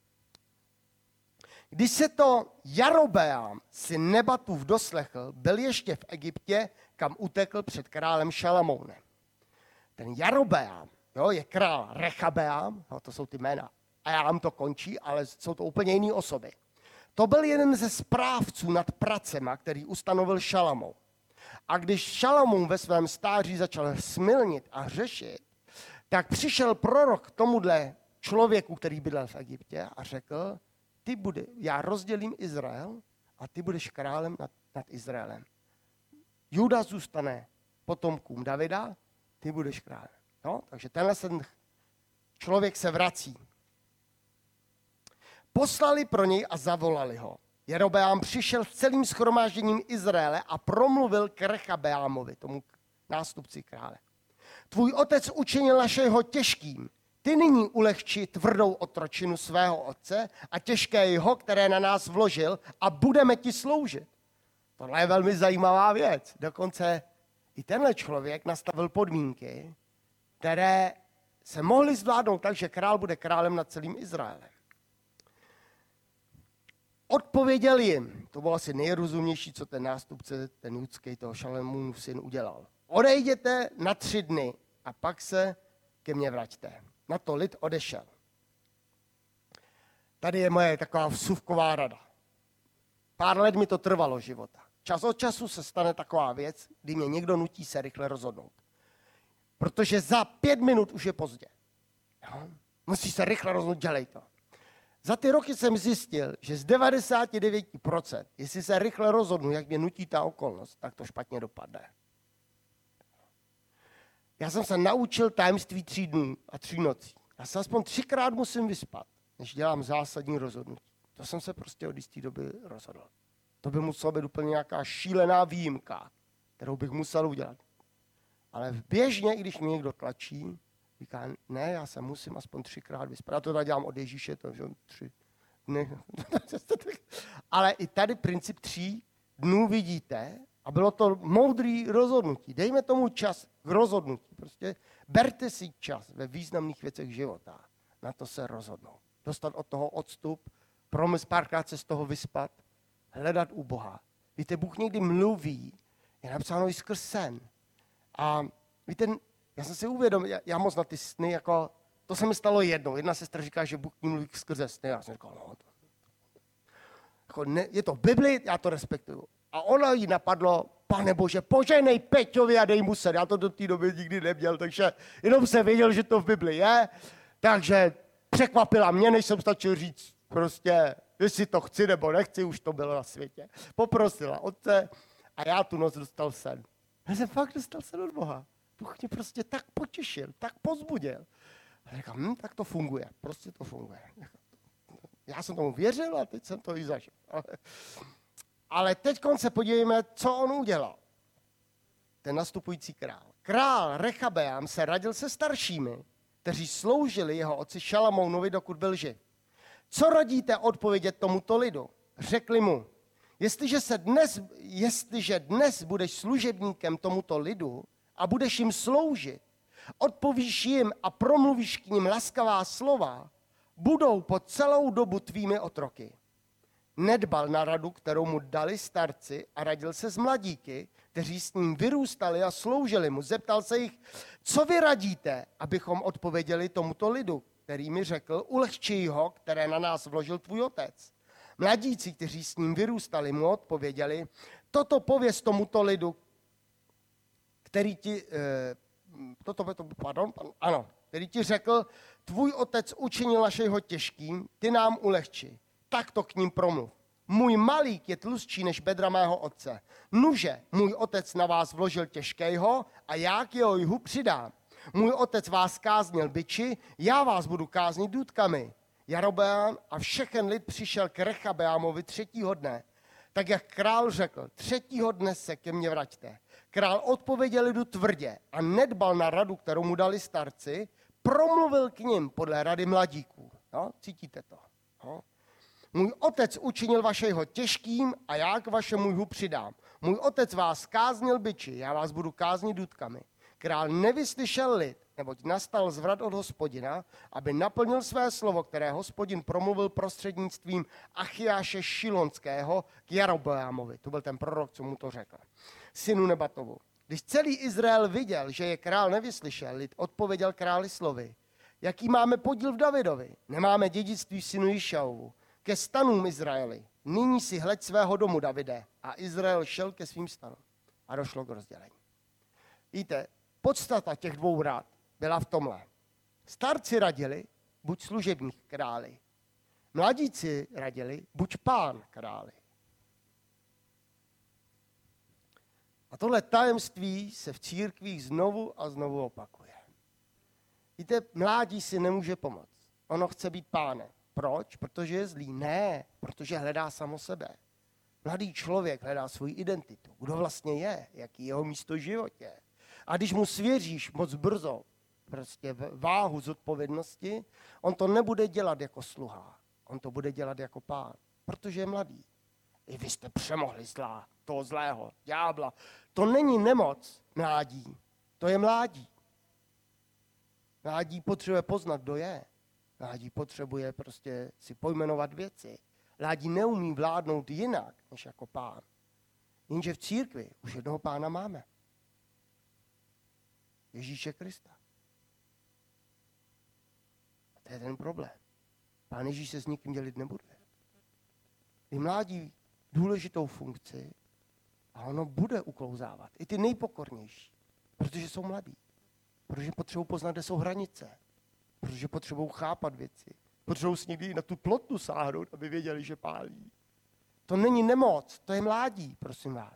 Když se to Jarobeám, syn Nebatův, doslechl, byl ještě v Egyptě, kam utekl před králem Šalamounem. Ten Jarobeám, jo, je král Rechabeám, jo, to jsou ty jména, a já vám to končí, ale jsou to úplně jiné osoby. To byl jeden ze správců nad pracema, který ustanovil Šalamoun. A když Šalamoun ve svém stáří začal smilnit a hřešit, tak přišel prorok k tomuhle člověku, který bydlel v Egyptě a řekl, já rozdělím Izrael a ty budeš králem nad Izraelem. Juda zůstane potomkům Davida, ty budeš králem. No, takže tenhle člověk se vrací. Poslali pro něj a zavolali ho. Jerobeám přišel s celým shromážděním Izraele a promluvil k Rechabeámovi, tomu nástupci krále. Tvůj otec učinil našeho těžkým. Ty nyní ulehči tvrdou otročinu svého otce a těžké jeho, které na nás vložil, a budeme ti sloužit. Tohle je velmi zajímavá věc. Dokonce i tenhle člověk nastavil podmínky, které se mohly zvládnout tak, že král bude králem nad celým Izraelem. Odpověděl jim, to bylo asi nejrozumnější, co ten nástupce, ten judský, toho Šalamounův syn udělal. Odejděte na 3 dny a pak se ke mně vraťte. Na to lid odešel. Tady je moje taková vsuvková rada. Pár let mi to trvalo života. Čas od času se stane taková věc, kdy mě někdo nutí se rychle rozhodnout. Protože za 5 minut už je pozdě. Jo? Musí se rychle rozhodnout, dělej to. Za ty roky jsem zjistil, že z 99%, jestli se rychle rozhodnu, jak mě nutí ta okolnost, tak to špatně dopadne. Já jsem se naučil tajemství 3 dnů a 3 nocí. Já se aspoň 3krát musím vyspat, než dělám zásadní rozhodnutí. To jsem se prostě od jisté doby rozhodl. To by musela být úplně nějaká šílená výjimka, kterou bych musel udělat. Ale běžně, i když mě někdo tlačí, říká, ne, já se musím aspoň 3krát vyspat. Já to tady dělám od Ježíše, to je 3 dny. Ale i tady princip 3 dnů vidíte, a bylo to moudrý rozhodnutí. Dejme tomu čas k rozhodnutí. Prostě berte si čas ve významných věcech života. Na to se rozhodnout. Dostat od toho odstup, promysl párkrát se z toho vyspat, hledat u Boha. Víte, Bůh někdy mluví, je napsáno i skrz sen. A víte, já jsem si uvědomil, já moc na ty sny, jako, to se mi stalo jednou. Jedna sestra říká, že Bůh mluví skrze sny. Já jsem říkal, no, jako ne, je to v Bibli, já to respektuju. A ona jí napadlo, Pane Bože, požehnej Peťovi a dej mu sen. Já to do té doby nikdy neměl, takže jenom jsem věděl, že to v Bibli je. Takže překvapila mě, než jsem stačil říct prostě, jestli to chci nebo nechci, už to bylo na světě. Poprosila otce a já tu noc dostal sen. Já jsem fakt dostal sen od Boha. Bůh mě prostě tak potěšil, tak pozbudil. A říkám, tak to funguje, prostě to funguje. Já jsem tomu věřil a teď jsem to i zažil. Ale teď se podívejme, co on udělal. Ten nastupující král. Král Rechabeám se radil se staršími, kteří sloužili jeho otci Šalamounovi, dokud byl živ. Co radíte odpovědět tomuto lidu? Řekli mu, jestliže dnes budeš služebníkem tomuto lidu a budeš jim sloužit, odpovíš jim a promluvíš k ním laskavá slova, budou po celou dobu tvými otroky. Nedbal na radu, kterou mu dali starci a radil se s mladíky, kteří s ním vyrůstali a sloužili mu. Zeptal se jich, co vy radíte, abychom odpověděli tomuto lidu, který mi řekl, ulehčí ho, které na nás vložil tvůj otec. Mladíci, kteří s ním vyrůstali, mu odpověděli, toto pověz tomuto lidu, který ti řekl, tvůj otec učinil našeho těžkým, ty nám ulehči. Tak to k ním promluv. Můj malík je tlustší než bedra mého otce. Nuže, můj otec na vás vložil těžkého a já k jeho jihu přidám. Můj otec vás káznil biči, já vás budu káznit důtkami. Jerobeám a všechen lid přišel k Rechabeámovi 3. dne. Tak jak král řekl, 3. dne se ke mně vraťte. Král odpověděl lidu tvrdě a nedbal na radu, kterou mu dali starci, promluvil k nim podle rady mladíků. No, cítíte to? No. Můj otec učinil vašeho těžkým a já k vašemu jhu přidám. Můj otec vás káznil biči, já vás budu káznit důtkami. Král nevyslyšel lid, neboť nastal zvrat od Hospodina, aby naplnil své slovo, které Hospodin promluvil prostřednictvím Achiáše Šilonského k Jerobeámovi. To byl ten prorok, co mu to řekl. Synu Nebatovu. Když celý Izrael viděl, že je král nevyslyšel, lid odpověděl králi slovy. Jaký máme podíl v Davidovi? Nemáme dědictví synu Jišaovu. Ke stanům Izraeli. Nyní si hleď svého domu, Davide. A Izrael šel ke svým stanům. A došlo k rozdělení. Víte, podstata těch 2 rad byla v tomhle. Starci radili, buď služebník králi. Mladíci radili, buď pán králi. A tohle tajemství se v církvích znovu a znovu opakuje. Víte, mládí si nemůže pomoct. Ono chce být pánem. Proč? Protože je zlý? Ne, protože hledá samo sebe. Mladý člověk hledá svoji identitu. Kdo vlastně je, jaký jeho místo v životě. A když mu svěříš moc brzo prostě váhu zodpovědnosti, on to nebude dělat jako sluha. On to bude dělat jako pán, protože je mladý. I vy jste přemohli toho zlého, ďábla. To není nemoc mládí, to je mládí. Mládí potřebuje poznat, kdo je. Mládí potřebuje prostě si pojmenovat věci. Mládí neumí vládnout jinak, než jako pán. Jenže v církvi už jednoho pána máme. Ježíše Krista. A to je ten problém. Pán Ježíš se s nikým dělit nebude. I mládí důležitou funkci a ono bude uklouzávat. I ty nejpokornější, protože jsou mladí. Protože potřebují poznat, kde jsou hranice. Protože potřebují chápat věci. Potřebují si někdy na tu plotu sáhnout, aby věděli, že pálí. To není nemoc, to je mládí, prosím vás.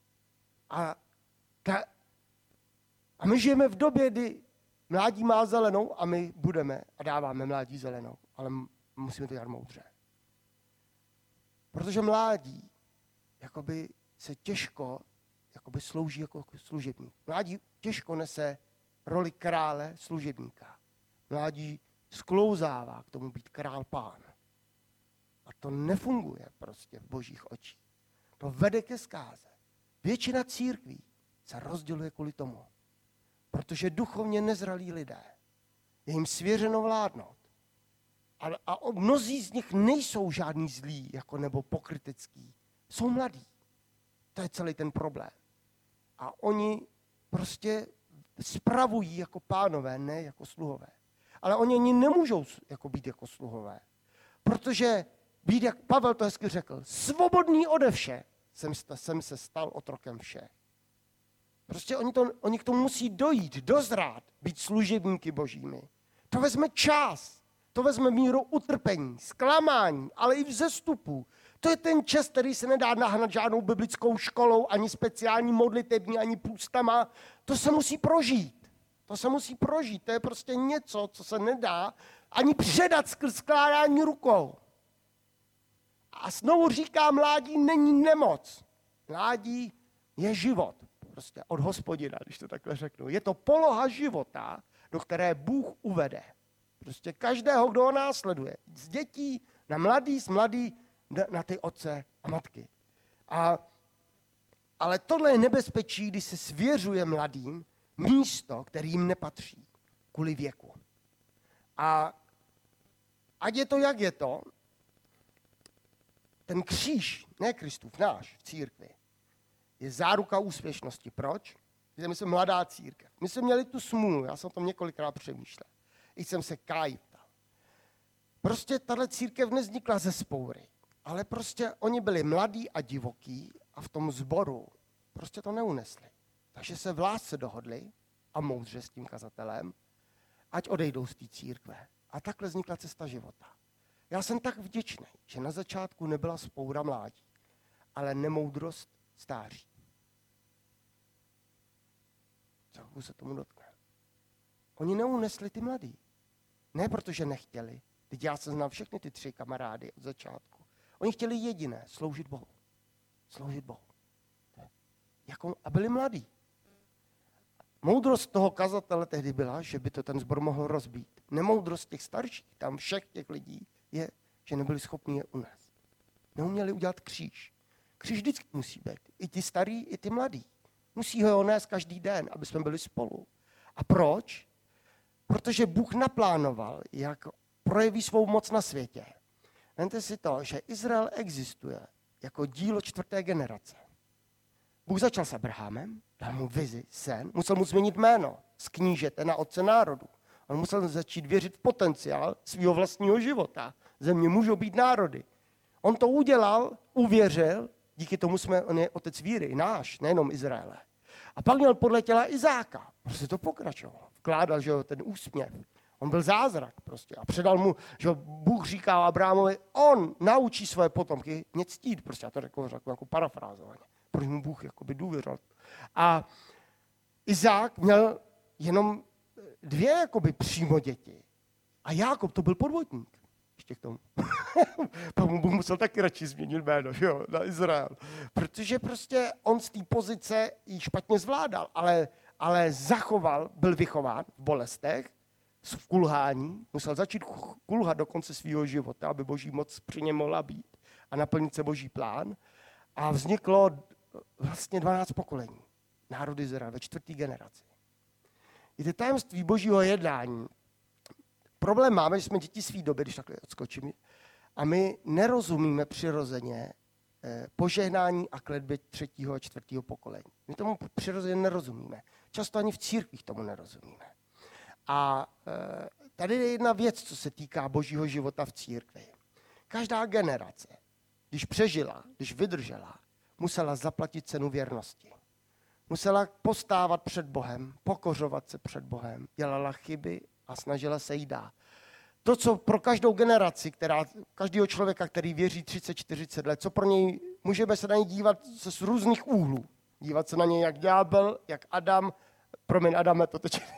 A my žijeme v době, kdy mládí má zelenou a my budeme a dáváme mládí zelenou. Ale musíme to dělat moudře. Protože mládí jakoby se těžko jakoby slouží jako služebník. Mládí těžko nese roli krále služebníka. Mládí sklouzává k tomu být král pán. A to nefunguje prostě v božích očích. To vede ke zkáze. Většina církví se rozděluje kvůli tomu. Protože duchovně nezralí lidé. Je jim svěřeno vládnout. A mnozí z nich nejsou žádný zlí jako nebo pokrytecký. Jsou mladí. To je celý ten problém. A oni prostě spravují jako pánové, ne jako sluhové. Ale oni ani nemůžou být jako sluhové. Protože být, jak Pavel to hezky řekl, svobodný ode vše, jsem se stal otrokem vše. Prostě oni k tomu musí dojít, dozrát, být služebníky božími. To vezme čas, to vezme míru utrpení, zklamání, ale i vzestupu. To je ten čas, který se nedá nahnat žádnou biblickou školou, ani speciální modlitební, ani půstama. To se musí prožít. To je prostě něco, co se nedá ani předat skrz skládání rukou. A znovu říká, mládí není nemoc. Mládí je život. Prostě od Hospodina, když to takhle řeknu. Je to poloha života, do které Bůh uvede. Prostě každého, kdo ho následuje. Z dětí na mladý, z mladý na ty otce a matky. Ale tohle je nebezpečí, když se svěřuje mladým místo, který jim nepatří kvůli věku. A ať je to, jak je to, ten kříž, ne Kristův, náš v církvi, je záruka úspěšnosti. Proč? My jsme mladá církev. My jsme měli tu smůlu, já jsem o tom několikrát přemýšlel. I jsem se Káji ptal. Prostě tahle církev nevznikla ze spoury, ale prostě oni byli mladí a divoký a v tom sboru prostě to neunesli. Takže se v lásce dohodli a moudře s tím kazatelem, ať odejdou z té církve. A takhle vznikla cesta života. Já jsem tak vděčný, že na začátku nebyla spoura mládí, ale nemoudrost stáří. Trochu se tomu dotkne. Oni neunesli ty mladí. Ne protože nechtěli. Teď já jsem znal všechny ty 3 kamarády od začátku. Oni chtěli jediné, sloužit Bohu. Sloužit Bohu. A byli mladí. Moudrost toho kazatele tehdy byla, že by to ten sbor mohl rozbít. Nemoudrost těch starších, tam všech těch lidí, je, že nebyli schopni je unést. Neuměli udělat kříž. Kříž vždycky musí být. I ti starí, i ti mladí. Musí ho nést každý den, aby jsme byli spolu. A proč? Protože Bůh naplánoval, jak projeví svou moc na světě. Vemte si to, že Izrael existuje jako dílo 4. generace. Bůh začal s Abrahamem, dal mu vizi, sen, musel mu změnit jméno z knížete na otce národu. On musel začít věřit v potenciál svého vlastního života. Země můžou být národy. On to udělal, uvěřil, díky tomu on je otec víry, náš, nejenom Izraele. A pak měl podle těla Izáka. Prostě to pokračovalo. Vkládal, že jo, ten úsměv. On byl zázrak prostě. A předal mu, že Bůh říká Abrahamovi, on naučí své potomky mě ctít. Prostě já to řekl jako parafrázovaně. Proč mu Bůh jakoby důvěřil. A Izák měl jenom 2 jakoby přímo děti. A Jákob to byl podvodník. Ještě k tomu. Pak mu Bůh musel taky radši změnit jméno, jo, na Izrael. Protože prostě on z té pozice ji špatně zvládal, ale zachoval, byl vychován v bolestech, v kulhání, musel začít kulhat do konce svého života, aby boží moc při něm mohla být a naplnit se boží plán. A vzniklo vlastně 12 pokolení. Národ Izrael ve 4. generaci. Je to tajemství božího jednání. Problém máme, že jsme děti svý doby, když takhle odskočím, a my nerozumíme přirozeně požehnání a kletbě 3. a 4. pokolení. My tomu přirozeně nerozumíme. Často ani v církvích tomu nerozumíme. A tady je jedna věc, co se týká božího života v církvi. Každá generace, když přežila, když vydržela, musela zaplatit cenu věrnosti. Musela postávat před Bohem, pokořovat se před Bohem, dělala chyby a snažila se jí dát. To, co pro každou generaci, každého člověka, který věří 30-40 let, co pro něj, můžeme se na něj dívat z různých úhlů. Dívat se na něj jak ďábel, jak Adam, Adame, to teď,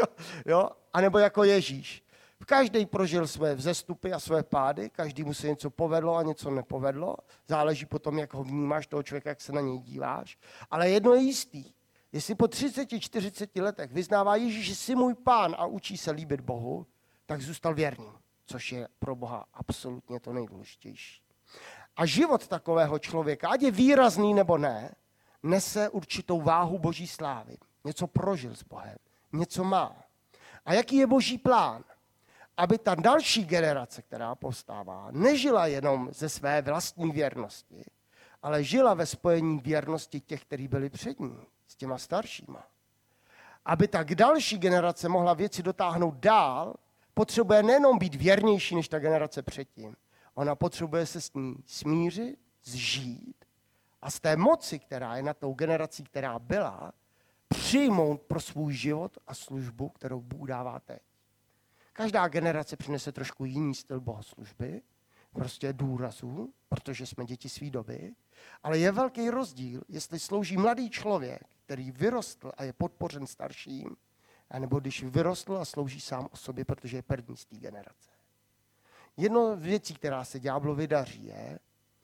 jo, anebo jako Ježíš. Každý prožil své vzestupy a své pády, každý mu se něco povedlo a něco nepovedlo. Záleží potom, jak ho vnímáš, toho člověka, jak se na něj díváš. Ale jedno je jistý. Jestli po 30-40 letech vyznává Ježíš, že jsi můj pán a učí se líbit Bohu, tak zůstal věrným, což je pro Boha absolutně to nejdůležitější. A život takového člověka, ať je výrazný nebo ne, nese určitou váhu boží slávy. Něco prožil s Bohem, něco má. A jaký je boží plán? Aby ta další generace, která povstává, nežila jenom ze své vlastní věrnosti, ale žila ve spojení věrnosti těch, kteří byli před ní, s těma staršíma. Aby tak další generace mohla věci dotáhnout dál, potřebuje nejenom být věrnější než ta generace předtím, ona potřebuje se s ní smířit, zžít a z té moci, která je na tou generací, která byla, přijmout pro svůj život a službu, kterou Bůh dává teď. Každá generace přinese trošku jiný styl bohoslužby, prostě důrazů, protože jsme děti své doby, ale je velký rozdíl, jestli slouží mladý člověk, který vyrostl a je podpořen starším, anebo když vyrostl a slouží sám o sobě, protože je první z té generace. Jedno z věcí, která se ďáblovi daří, je,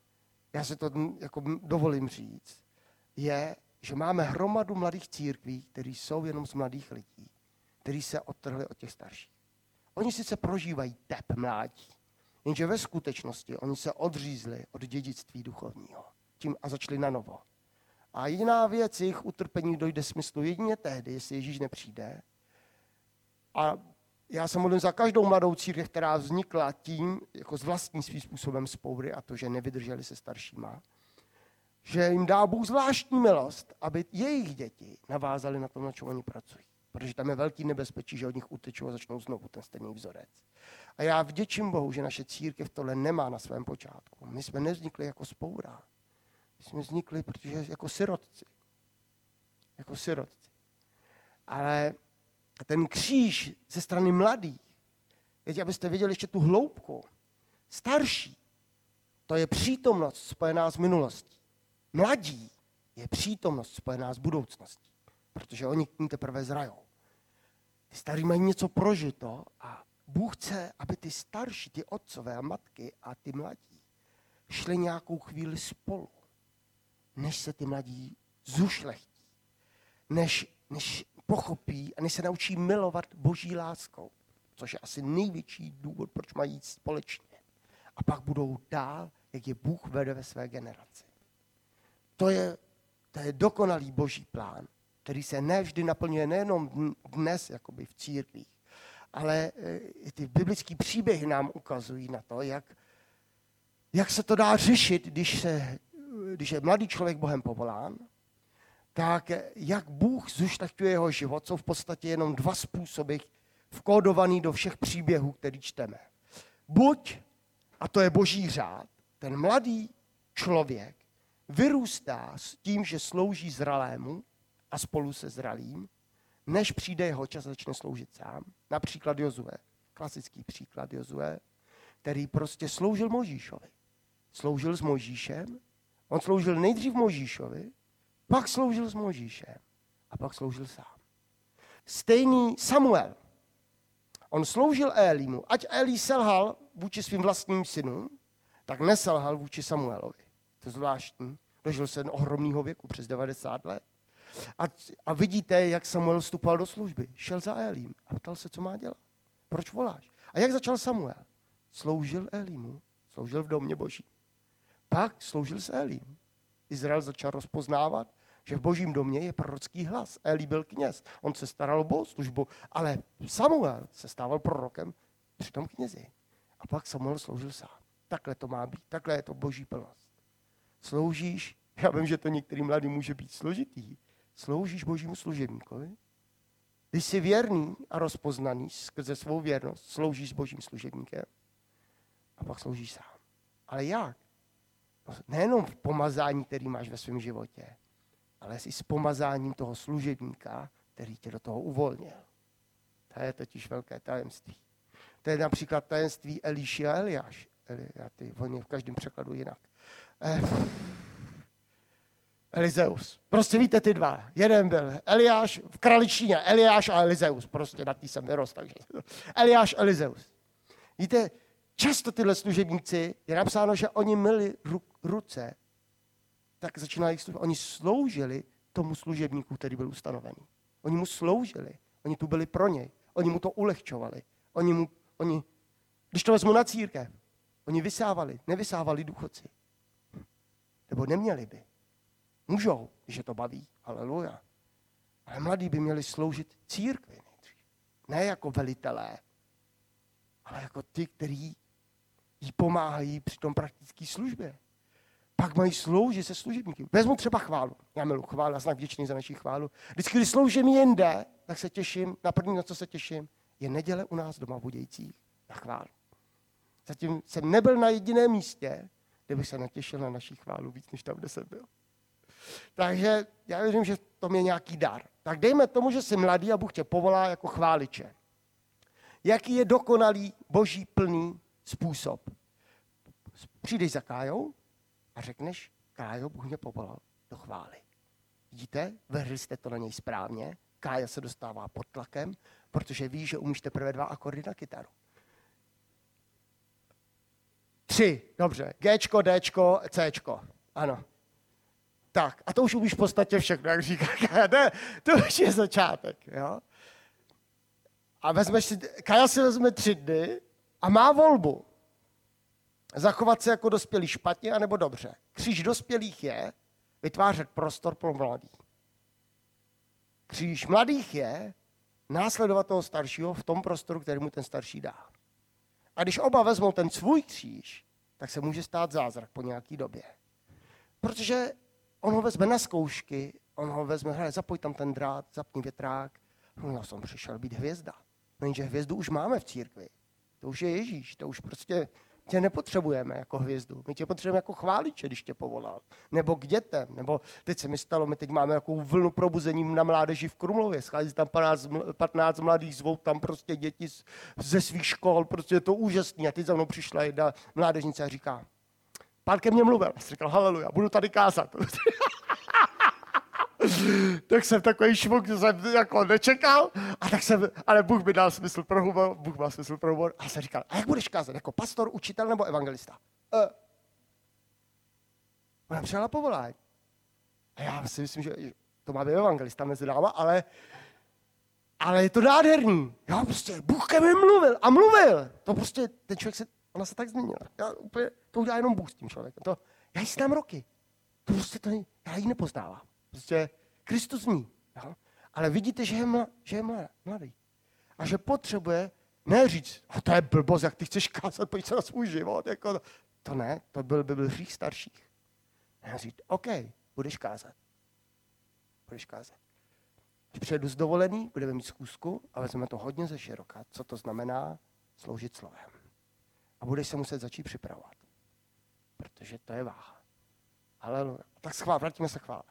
já se to jako dovolím říct, je, že máme hromadu mladých církví, které jsou jenom z mladých lidí, kteří se odtrhli od těch starších. Oni sice prožívají tep mládí, jenže ve skutečnosti oni se odřízli od dědictví duchovního tím a začali na novo. A jediná věc, jejich utrpení dojde smyslu jedině tehdy, jestli Ježíš nepřijde. A já se modlím za každou mladou církev, která vznikla tím, jako s vlastním svým způsobem vzpoury a to, že nevydrželi se staršíma, že jim dá Bůh zvláštní milost, aby jejich děti navázali na tom, na čem oni pracují. Protože tam je velký nebezpečí, že od nich utečou a začnou znovu ten stejný vzorec. A já vděčím Bohu, že naše církev tohle nemá na svém počátku. My jsme nevznikli jako spoura. My jsme vznikli, protože jako sirotci. Jako sirotci. Ale ten kříž ze strany mladých, teď abyste viděli ještě tu hloubku, starší, to je přítomnost spojená s minulostí. Mladí je přítomnost spojená s budoucností, protože oni k ní teprve zrajou. Ty starí mají něco prožito a Bůh chce, aby ty starší, ty otcové a matky a ty mladí šli nějakou chvíli spolu, než se ty mladí zušlechtí, než pochopí a než se naučí milovat Boží láskou, což je asi největší důvod, proč mají jít společně. A pak budou dál, jak je Bůh vede ve své generaci. To je dokonalý Boží plán, který se nevždy naplňuje nejenom dnes, jakoby v církvích, ale ty biblické příběhy nám ukazují na to, jak se to dá řešit, když je mladý člověk Bohem povolán, tak jak Bůh zušlechtuje jeho život, jsou v podstatě jenom dva způsoby vkódovaný do všech příběhů, který čteme. Buď, a to je Boží řád, ten mladý člověk vyrůstá s tím, že slouží zralému a spolu se zralým, než přijde jeho čas a začne sloužit sám. Například Jozue, klasický příklad Jozue, který prostě sloužil Mojžíšovi. Sloužil s Mojžíšem, on sloužil nejdřív Mojžíšovi, pak sloužil s Mojžíšem a pak sloužil sám. Stejný Samuel. On sloužil Élímu. Ať Élí selhal vůči svým vlastním synům, tak neselhal vůči Samuelovi. To je zvláštní. Dožil se ohromného věku, přes 90 let. A vidíte, jak Samuel vstupoval do služby. Šel za Élím a ptal se, co má dělat. Proč voláš? A jak začal Samuel? Sloužil Élímu. Sloužil v domě Boží. Pak sloužil s Élím. Izrael začal rozpoznávat, že v Božím domě je prorocký hlas. Élí byl kněz. On se staral o bohoslužbu, ale Samuel se stával prorokem při tom knězi. A pak Samuel sloužil sám. Takhle to má být. Takhle je to Boží plnost. Sloužíš, já vím, že to některým mladým může být složitý, sloužíš Božímu služebníkovi. Když jsi věrný a rozpoznaný skrze svou věrnost, sloužíš s Božím služebníkem a pak sloužíš sám. Ale jak? No, nejenom v pomazání, který máš ve svém životě, ale i s pomazáním toho služebníka, který tě do toho uvolnil. To je totiž velké tajemství. To je například tajemství Eliši a Eliáš. On je v každém překladu jinak. Elizeus. Prostě víte ty dva. Jeden byl Eliáš, v kraličtině Eliáš a Elizeus. Prostě na tý jsem vyrost, takže Eliáš, Elizeus. Víte, často tyhle služebníci, je napsáno, že oni myli ruce, tak začínali služit. Oni sloužili tomu služebníku, který byl ustanovený. Oni mu sloužili. Oni tu byli pro něj. Oni mu to ulehčovali. Když to vezmu na církev, oni nevysávali důchodci. Nebo neměli by. Můžou, když je to baví. Haleluja. Ale mladí by měli sloužit církvi nejdřív. Ne jako velitelé, ale jako ty, kteří jí pomáhají při tom praktické službě. Pak mají sloužit se služebníky. Vezmu třeba chválu. Já miluji chválu, já jsem vděčný za naši chválu. Vždycky, když sloužím jinde, tak se těším, na první, na co se těším, je neděle u nás doma v Budějcích na chválu. Zatím jsem nebyl na jediném místě, kde bych se netěšil na naši chválu víc, než tam, kde jsem byl. Takže já věřím, že to je nějaký dar. Tak dejme tomu, že jsi mladý a Bůh tě povolá jako chváliče. Jaký je dokonalý, boží plný způsob? Přijdeš za Kájou a řekneš, Kájo, Bůh mě povolal do chvály. Vidíte, vrhli jste to na něj správně. Kája se dostává pod tlakem, protože ví, že umíš teprve 2 akordy na kytaru. 3, dobře, Gčko, Dčko, Cčko, ano. Tak, a to už umíš v podstatě všechno, jak říká Kája, to už je začátek, jo. A Kája si vezme 3 dny a má volbu. Zachovat se jako dospělý špatně, anebo dobře. Kříž dospělých je vytvářet prostor pro mladý. Kříž mladých je následovat toho staršího v tom prostoru, který mu ten starší dá. A když oba vezmou ten svůj kříž, tak se může stát zázrak po nějaký době. Protože on ho vezme na zkoušky, on ho vezme, hele, zapoj tam ten drát, zapni větrák. No, já jsem přišel být hvězda. No, jenže hvězdu už máme v církvi. To už je Ježíš, to už prostě tě nepotřebujeme jako hvězdu. My tě potřebujeme jako chváliče, když tě povolal. Nebo k dětem. Nebo teď se mi stalo, my teď máme nějakou vlnu probuzení na mládeži v Krumlově. Schází tam 15 mladých, zvou tam prostě děti ze svých škol. Prostě je to úžasný. A teď za mnou přišla jedna mládežnice a říká, pán ke mně mluvil. A říkal, haleluja, budu tady kázat. Tak jsem takový švuk, jsem jako nečekal. A Ale Bůh mi dal smysl pro humor, Bůh má smysl pro humor. A jsem říkal, a jak budeš kázat, jako pastor, učitel nebo evangelista? Ona přijala povolání. A já si myslím, že to má být evangelista mezi náma, ale je to nádherný. Já prostě, Bůh ke mně mluvil a mluvil. To prostě, ten člověk ona se tak změnila. To udělá jenom Bůh s tím člověkem. Já jí znám roky. To prostě já ji nepoznávám. Prostě Kristus v ní. Jo? Ale vidíte, že je mladý. A že potřebuje ne říct, a to je blbost, jak ty chceš kázat, pojď se na svůj život. Jako to ne, to by byl hřích starších. Ne říct, OK, budeš kázat. Když přijedu z dovolený, budeme mít schůzku a vezmeme to hodně ze široka, co to znamená sloužit slovem. A budeš se muset začít připravovat. Protože to je váha. Haleluja. Tak vrátíme se chvále.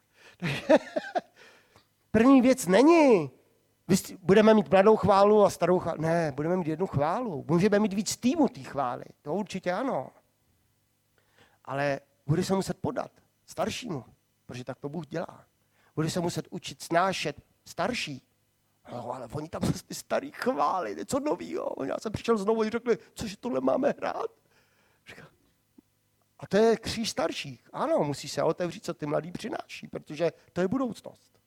První věc není, budeme mít mladou chválu a starou chválu. Ne, budeme mít jednu chválu. Můžeme mít víc týmu té chvály. To určitě ano. Ale bude se muset podat staršímu, protože tak to Bůh dělá. Bude se muset učit snášet starší. No, ale oni tam ty starý chvály, něco novýho. Já jsem přišel znovu a řekli, cože tohle máme hrát? A to je kříž starších. Ano, musí se otevřít, co ty mladí přináší, protože to je budoucnost.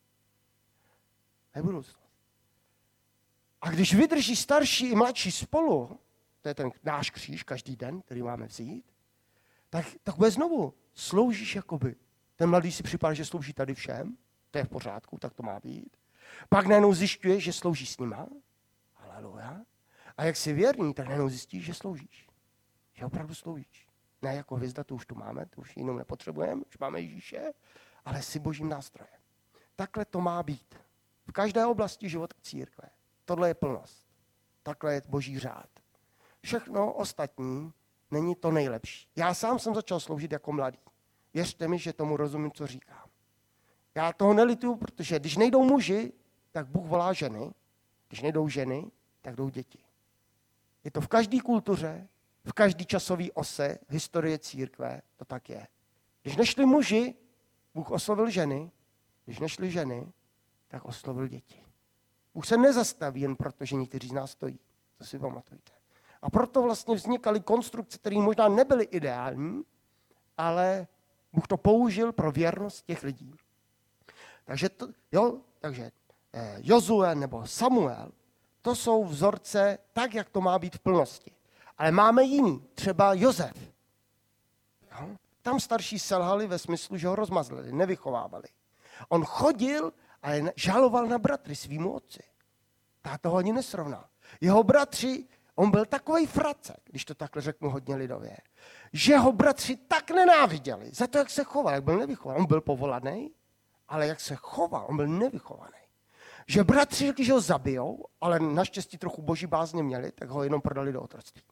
A když vydrží starší i mladší spolu, to je ten náš kříž každý den, který máme vzít, tak bude znovu. Sloužíš jakoby. Ten mladý si připadá, že slouží tady všem, to je v pořádku, tak to má být. Pak najednou zjišťuješ, že sloužíš s nima. Haleluja. A jak jsi věrný, tak najednou zjistíš, že sloužíš. Že opravdu sloužíš. Ne jako hvězda, to už tu máme, to už jinou nepotřebujeme, už máme Ježíše, ale jsi božím nástrojem. Takhle to má být. V každé oblasti života církve. Tohle je plnost. Takhle je boží řád. Všechno ostatní není to nejlepší. Já sám jsem začal sloužit jako mladý. Věřte mi, že tomu rozumím, co říkám. Já toho nelituju, protože když nejdou muži, tak Bůh volá ženy. Když nejdou ženy, tak jdou děti. Je to v každé kultuře, v každé časové ose historie církve, to tak je. Když nešli muži, Bůh oslovil ženy. Když nešli ženy, tak oslovil děti. Bůh se nezastaví jen proto, že někteří z nás stojí. To si pamatujte. A proto vlastně vznikaly konstrukce, které možná nebyly ideální, ale Bůh to použil pro věrnost těch lidí. Takže Jozue nebo Samuel, to jsou vzorce tak, jak to má být v plnosti. Ale máme jiný, třeba Josef. Jo? Tam starší selhali ve smyslu, že ho rozmazlili, nevychovávali. On chodil a žaloval na bratry svýmu otci. Táta ho ani nesrovnal. Jeho bratři, on byl takovej fracek, když to takhle řeknu hodně lidově, že ho bratři tak nenáviděli za to, jak se choval, jak byl nevychovaný. On byl povolaný, ale jak se choval, on byl nevychovaný. Že bratři řekli, že ho zabijou, ale naštěstí trochu boží bázně měli, tak ho jenom prodali do otroctví.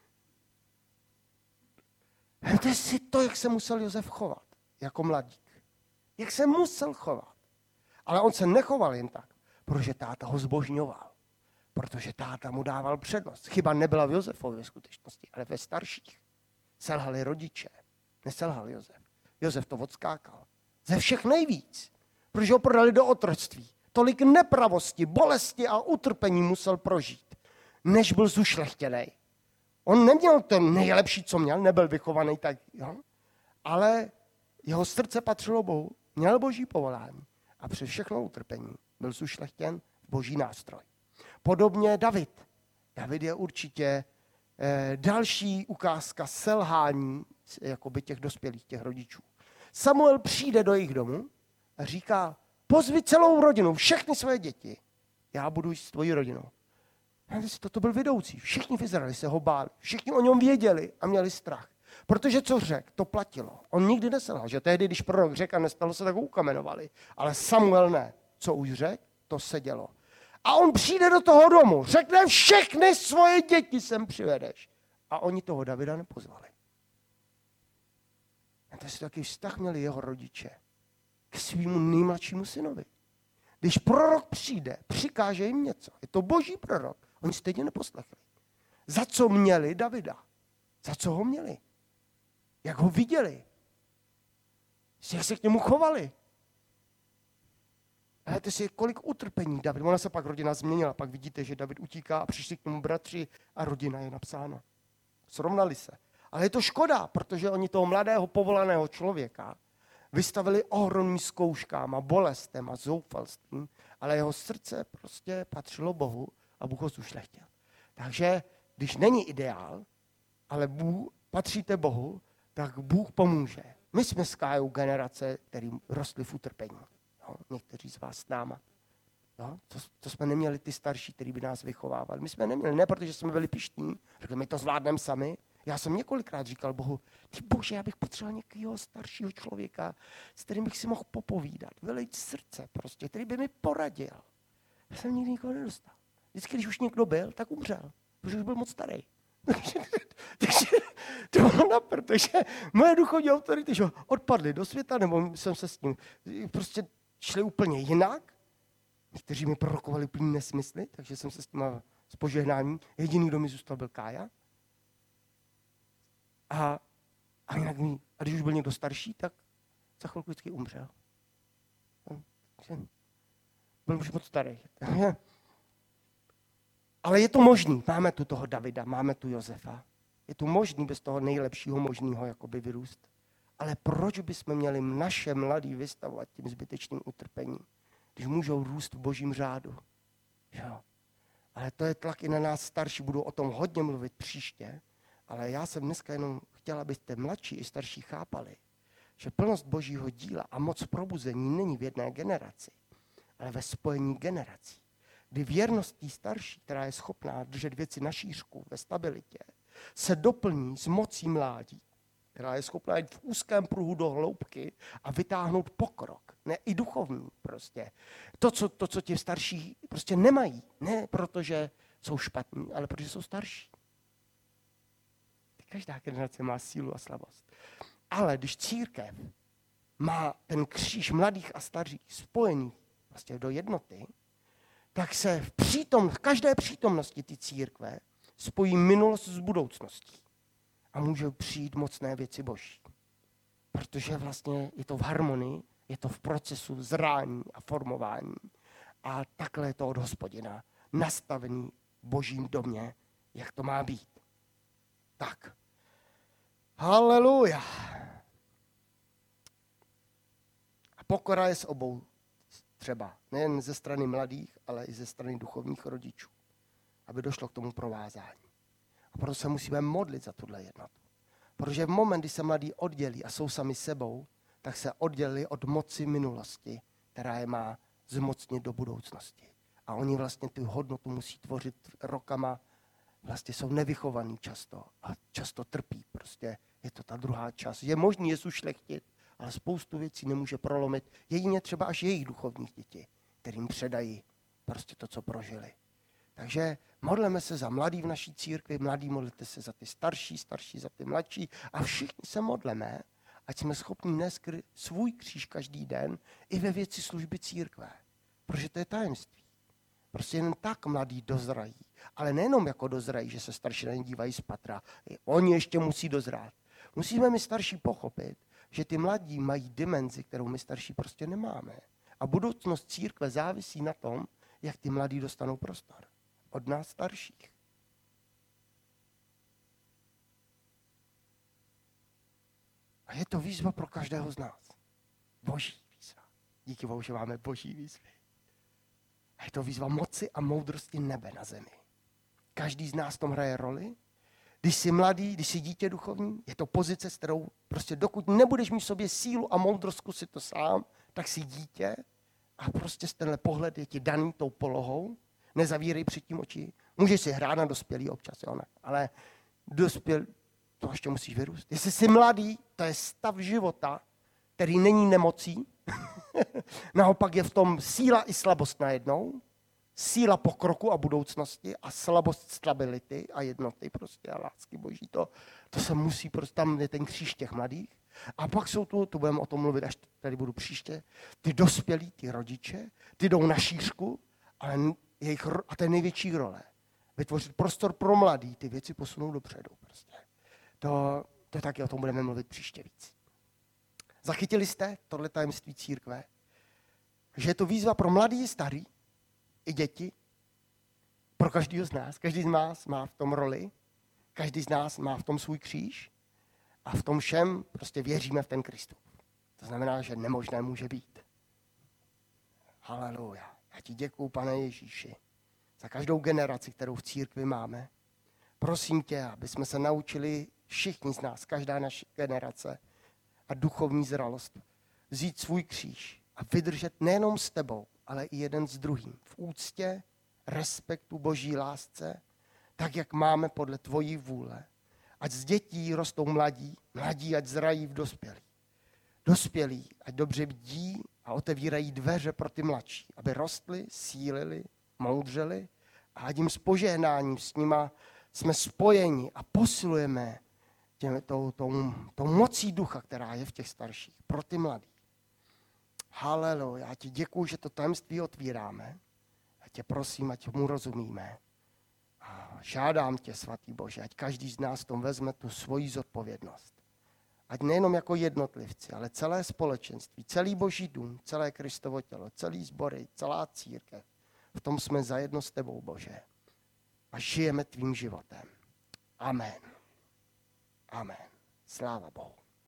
Vemte si to, jak se musel Josef chovat jako mladík. Jak se musel chovat. Ale on se nechoval jen tak, protože táta ho zbožňoval. Protože táta mu dával přednost. Chyba nebyla v Josefovi ve skutečnosti, ale ve starších. Selhali rodiče. Neselhal Josef. Josef to odskákal. Ze všech nejvíc. Protože ho prodali do otroctví. Tolik nepravosti, bolesti a utrpení musel prožít, než byl zušlechtěnej. On neměl to nejlepší, co měl, nebyl vychovaný tak, jo? Ale jeho srdce patřilo Bohu, měl boží povolání a přes všechno utrpení byl zušlechtěn boží nástroj. Podobně David. David je určitě další ukázka selhání jakoby těch dospělých, těch rodičů. Samuel přijde do jejich domu a říká, pozvi celou rodinu, všechny své děti, já budu s tvojí rodinou. Toto byl vedoucí. Všichni v Izraeli se ho báli. Všichni o něm věděli a měli strach. Protože co řekl, to platilo. On nikdy neselhal, že tehdy, když prorok řekl a nestalo se, tak ho ukamenovali. Ale Samuel ne. Co už řekl, to se dělo. A on přijde do toho domu, řekne, všechny svoje děti sem přivedeš. A oni toho Davida nepozvali. A to si taky vztah měli jeho rodiče k svýmu nejmladšímu synovi. Když prorok přijde, přikáže jim něco. Je to boží prorok. Oni stejně neposlechli. Za co měli Davida? Za co ho měli? Jak ho viděli? Jak se k němu chovali? Hledajte si, kolik utrpení David. Ona se pak rodina změnila. Pak vidíte, že David utíká a přišli k němu bratři a rodina je napsána. Srovnali se. Ale je to škoda, protože oni toho mladého povolaného člověka vystavili ohromným zkouškám a bolestem a zoufalstvím, ale jeho srdce prostě patřilo Bohu a Bůh ho zušlechtil. Takže když není ideál, ale patříte Bohu, tak Bůh pomůže. My jsme s Kájou generace, který rostli v utrpení. No, někteří z vás s náma. No, to jsme neměli ty starší, kteří by nás vychovávali. My jsme neměli, ne protože jsme byli pyšní, řekli, my to zvládneme sami. Já jsem několikrát říkal Bohu, ty Bože, já bych potřeboval nějakého staršího člověka, s kterým bych si mohl popovídat, vylejt srdce prostě, který by mi poradil. Já jsem nikdy nikoho nedostal. Vždycky, když už někdo byl, tak umřel, protože už byl moc starý. Takže to bylo protože moje duchovní autority že odpadly do světa, nebo jsem se s tím prostě šli úplně jinak. Někteří mi prorokovali plný nesmysly, takže jsem se s tím s požehnáním. Jediný, kdo mi zůstal, byl Kája. A jinak a když už byl někdo starší, tak za chvilku vždycky umřel. Byl už moc starý. Ale je to možný. Máme tu toho Davida, máme tu Josefa. Je tu možný bez toho nejlepšího možného jakoby vyrůst. Ale proč bychom měli naše mladí vystavovat tím zbytečným utrpením, když můžou růst v božím řádu? Jo. Ale to je tlak i na nás starší, budu o tom hodně mluvit příště, ale já jsem dneska jenom chtěla, abyste mladší i starší chápali, že plnost božího díla a moc probuzení není v jedné generaci, ale ve spojení generací. Kdy věrnost té starší, která je schopná držet věci na šířku, ve stabilitě, se doplní s mocí mládí, která je schopná jít v úzkém pruhu do hloubky a vytáhnout pokrok. Ne, i duchovní prostě. To, co ti starší prostě nemají. Ne protože jsou špatní, ale protože jsou starší. Každá generace má sílu a slabost. Ale když církev má ten kříž mladých a starých spojený vlastně do jednoty, tak se v každé přítomnosti ty církve spojí minulost s budoucností. A můžou přijít mocné věci boží. Protože vlastně je to v harmonii, je to v procesu zrání a formování. A takhle je to od Hospodina nastavený v božím domě, jak to má být. Tak. Haleluja. A pokora je s obou třeba. Nejen ze strany mladých, ale i ze strany duchovních rodičů. Aby došlo k tomu provázání. A proto se musíme modlit za tuhle jednotu. Protože v moment, kdy se mladí oddělí a jsou sami sebou, tak se oddělili od moci minulosti, která je má zmocnit do budoucnosti. A oni vlastně tu hodnotu musí tvořit rokama, vlastně jsou nevychovaní často a často trpí. Prostě je to ta druhá část. Je možný je ušlechtit, ale spoustu věcí nemůže prolomit. Jedině třeba až jejich duchovních děti, kterým předají prostě to, co prožili. Takže modleme se za mladý v naší církvi, mladí modlete se za ty starší za ty mladší a všichni se modleme, ať jsme schopni nést svůj kříž každý den i ve věci služby církve. Protože to je tajemství. Prostě jen tak mladí dozrají. Ale nejenom jako dozrají, že se starší na ně dívají z patra. Oni ještě musí dozrát. Musíme my starší pochopit, že ty mladí mají dimenzi, kterou my starší prostě nemáme. A budoucnost církve závisí na tom, jak ty mladí dostanou prostor. Od nás starších. A je to výzva pro každého z nás. Boží výzva. Díky Bohu, že máme boží výzvy. A je to výzva moci a moudrosti nebe na zemi. Každý z nás v tom hraje roli. Když jsi mladý, když jsi dítě duchovní, je to pozice, s kterou prostě dokud nebudeš mít v sobě sílu a moudrost zkusit to sám, tak jsi dítě a prostě tenhle pohled je ti daný tou polohou. Nezavírej předtím oči. Můžeš si hrát na dospělý občas, jo, ne? Ale to ještě musíš vyrůst. Jestli jsi mladý, to je stav života, který není nemocí. Naopak je v tom síla i slabost najednou. Síla pokroku a budoucnosti a slabost stability a jednoty prostě a lásky boží. To se musí, prostě tam je ten kříž těch mladých. A pak jsou tu budeme o tom mluvit, až tady budu příště, ty dospělí, ty rodiče, ty jdou na šířku, ale a to je největší role. Vytvořit prostor pro mladý, ty věci posunou dopředu. Prostě. To taky o tom budeme mluvit příště víc. Zachytili jste tohle tajemství církve? že je to výzva pro mladý i starý, i děti, pro každého z nás. Každý z nás má v tom roli, každý z nás má v tom svůj kříž a v tom všem prostě věříme v ten Kristův. To znamená, že nemožné může být. Haleluja. Já ti děkuju, Pane Ježíši, za každou generaci, kterou v církvi máme. Prosím tě, aby jsme se naučili všichni z nás, každá naše generace a duchovní zralost, vzít svůj kříž a vydržet nejenom s tebou, ale i jeden s druhým. V úctě, respektu, boží lásce, tak, jak máme podle tvojí vůle. Ať z dětí rostou mladí, ať zrají v dospělí. Dospělí, ať dobře vidí a otevírají dveře pro ty mladší, aby rostli, sílili, moudřeli a ať jim s požehnáním s nima jsme spojeni a posilujeme tou mocí ducha, která je v těch starších, pro ty mladý. Haleluja, já ti děkuju, že to tajemství otvíráme. Já tě prosím, ať mu rozumíme. A žádám tě, svatý Bože, ať každý z nás v tom vezme tu svoji zodpovědnost. Ať nejenom jako jednotlivci, ale celé společenství, celý boží dům, celé Kristovo tělo, celý sbory, celá církev. V tom jsme zajedno s tebou, Bože. A žijeme tvým životem. Amen. Amen. Sláva Bohu.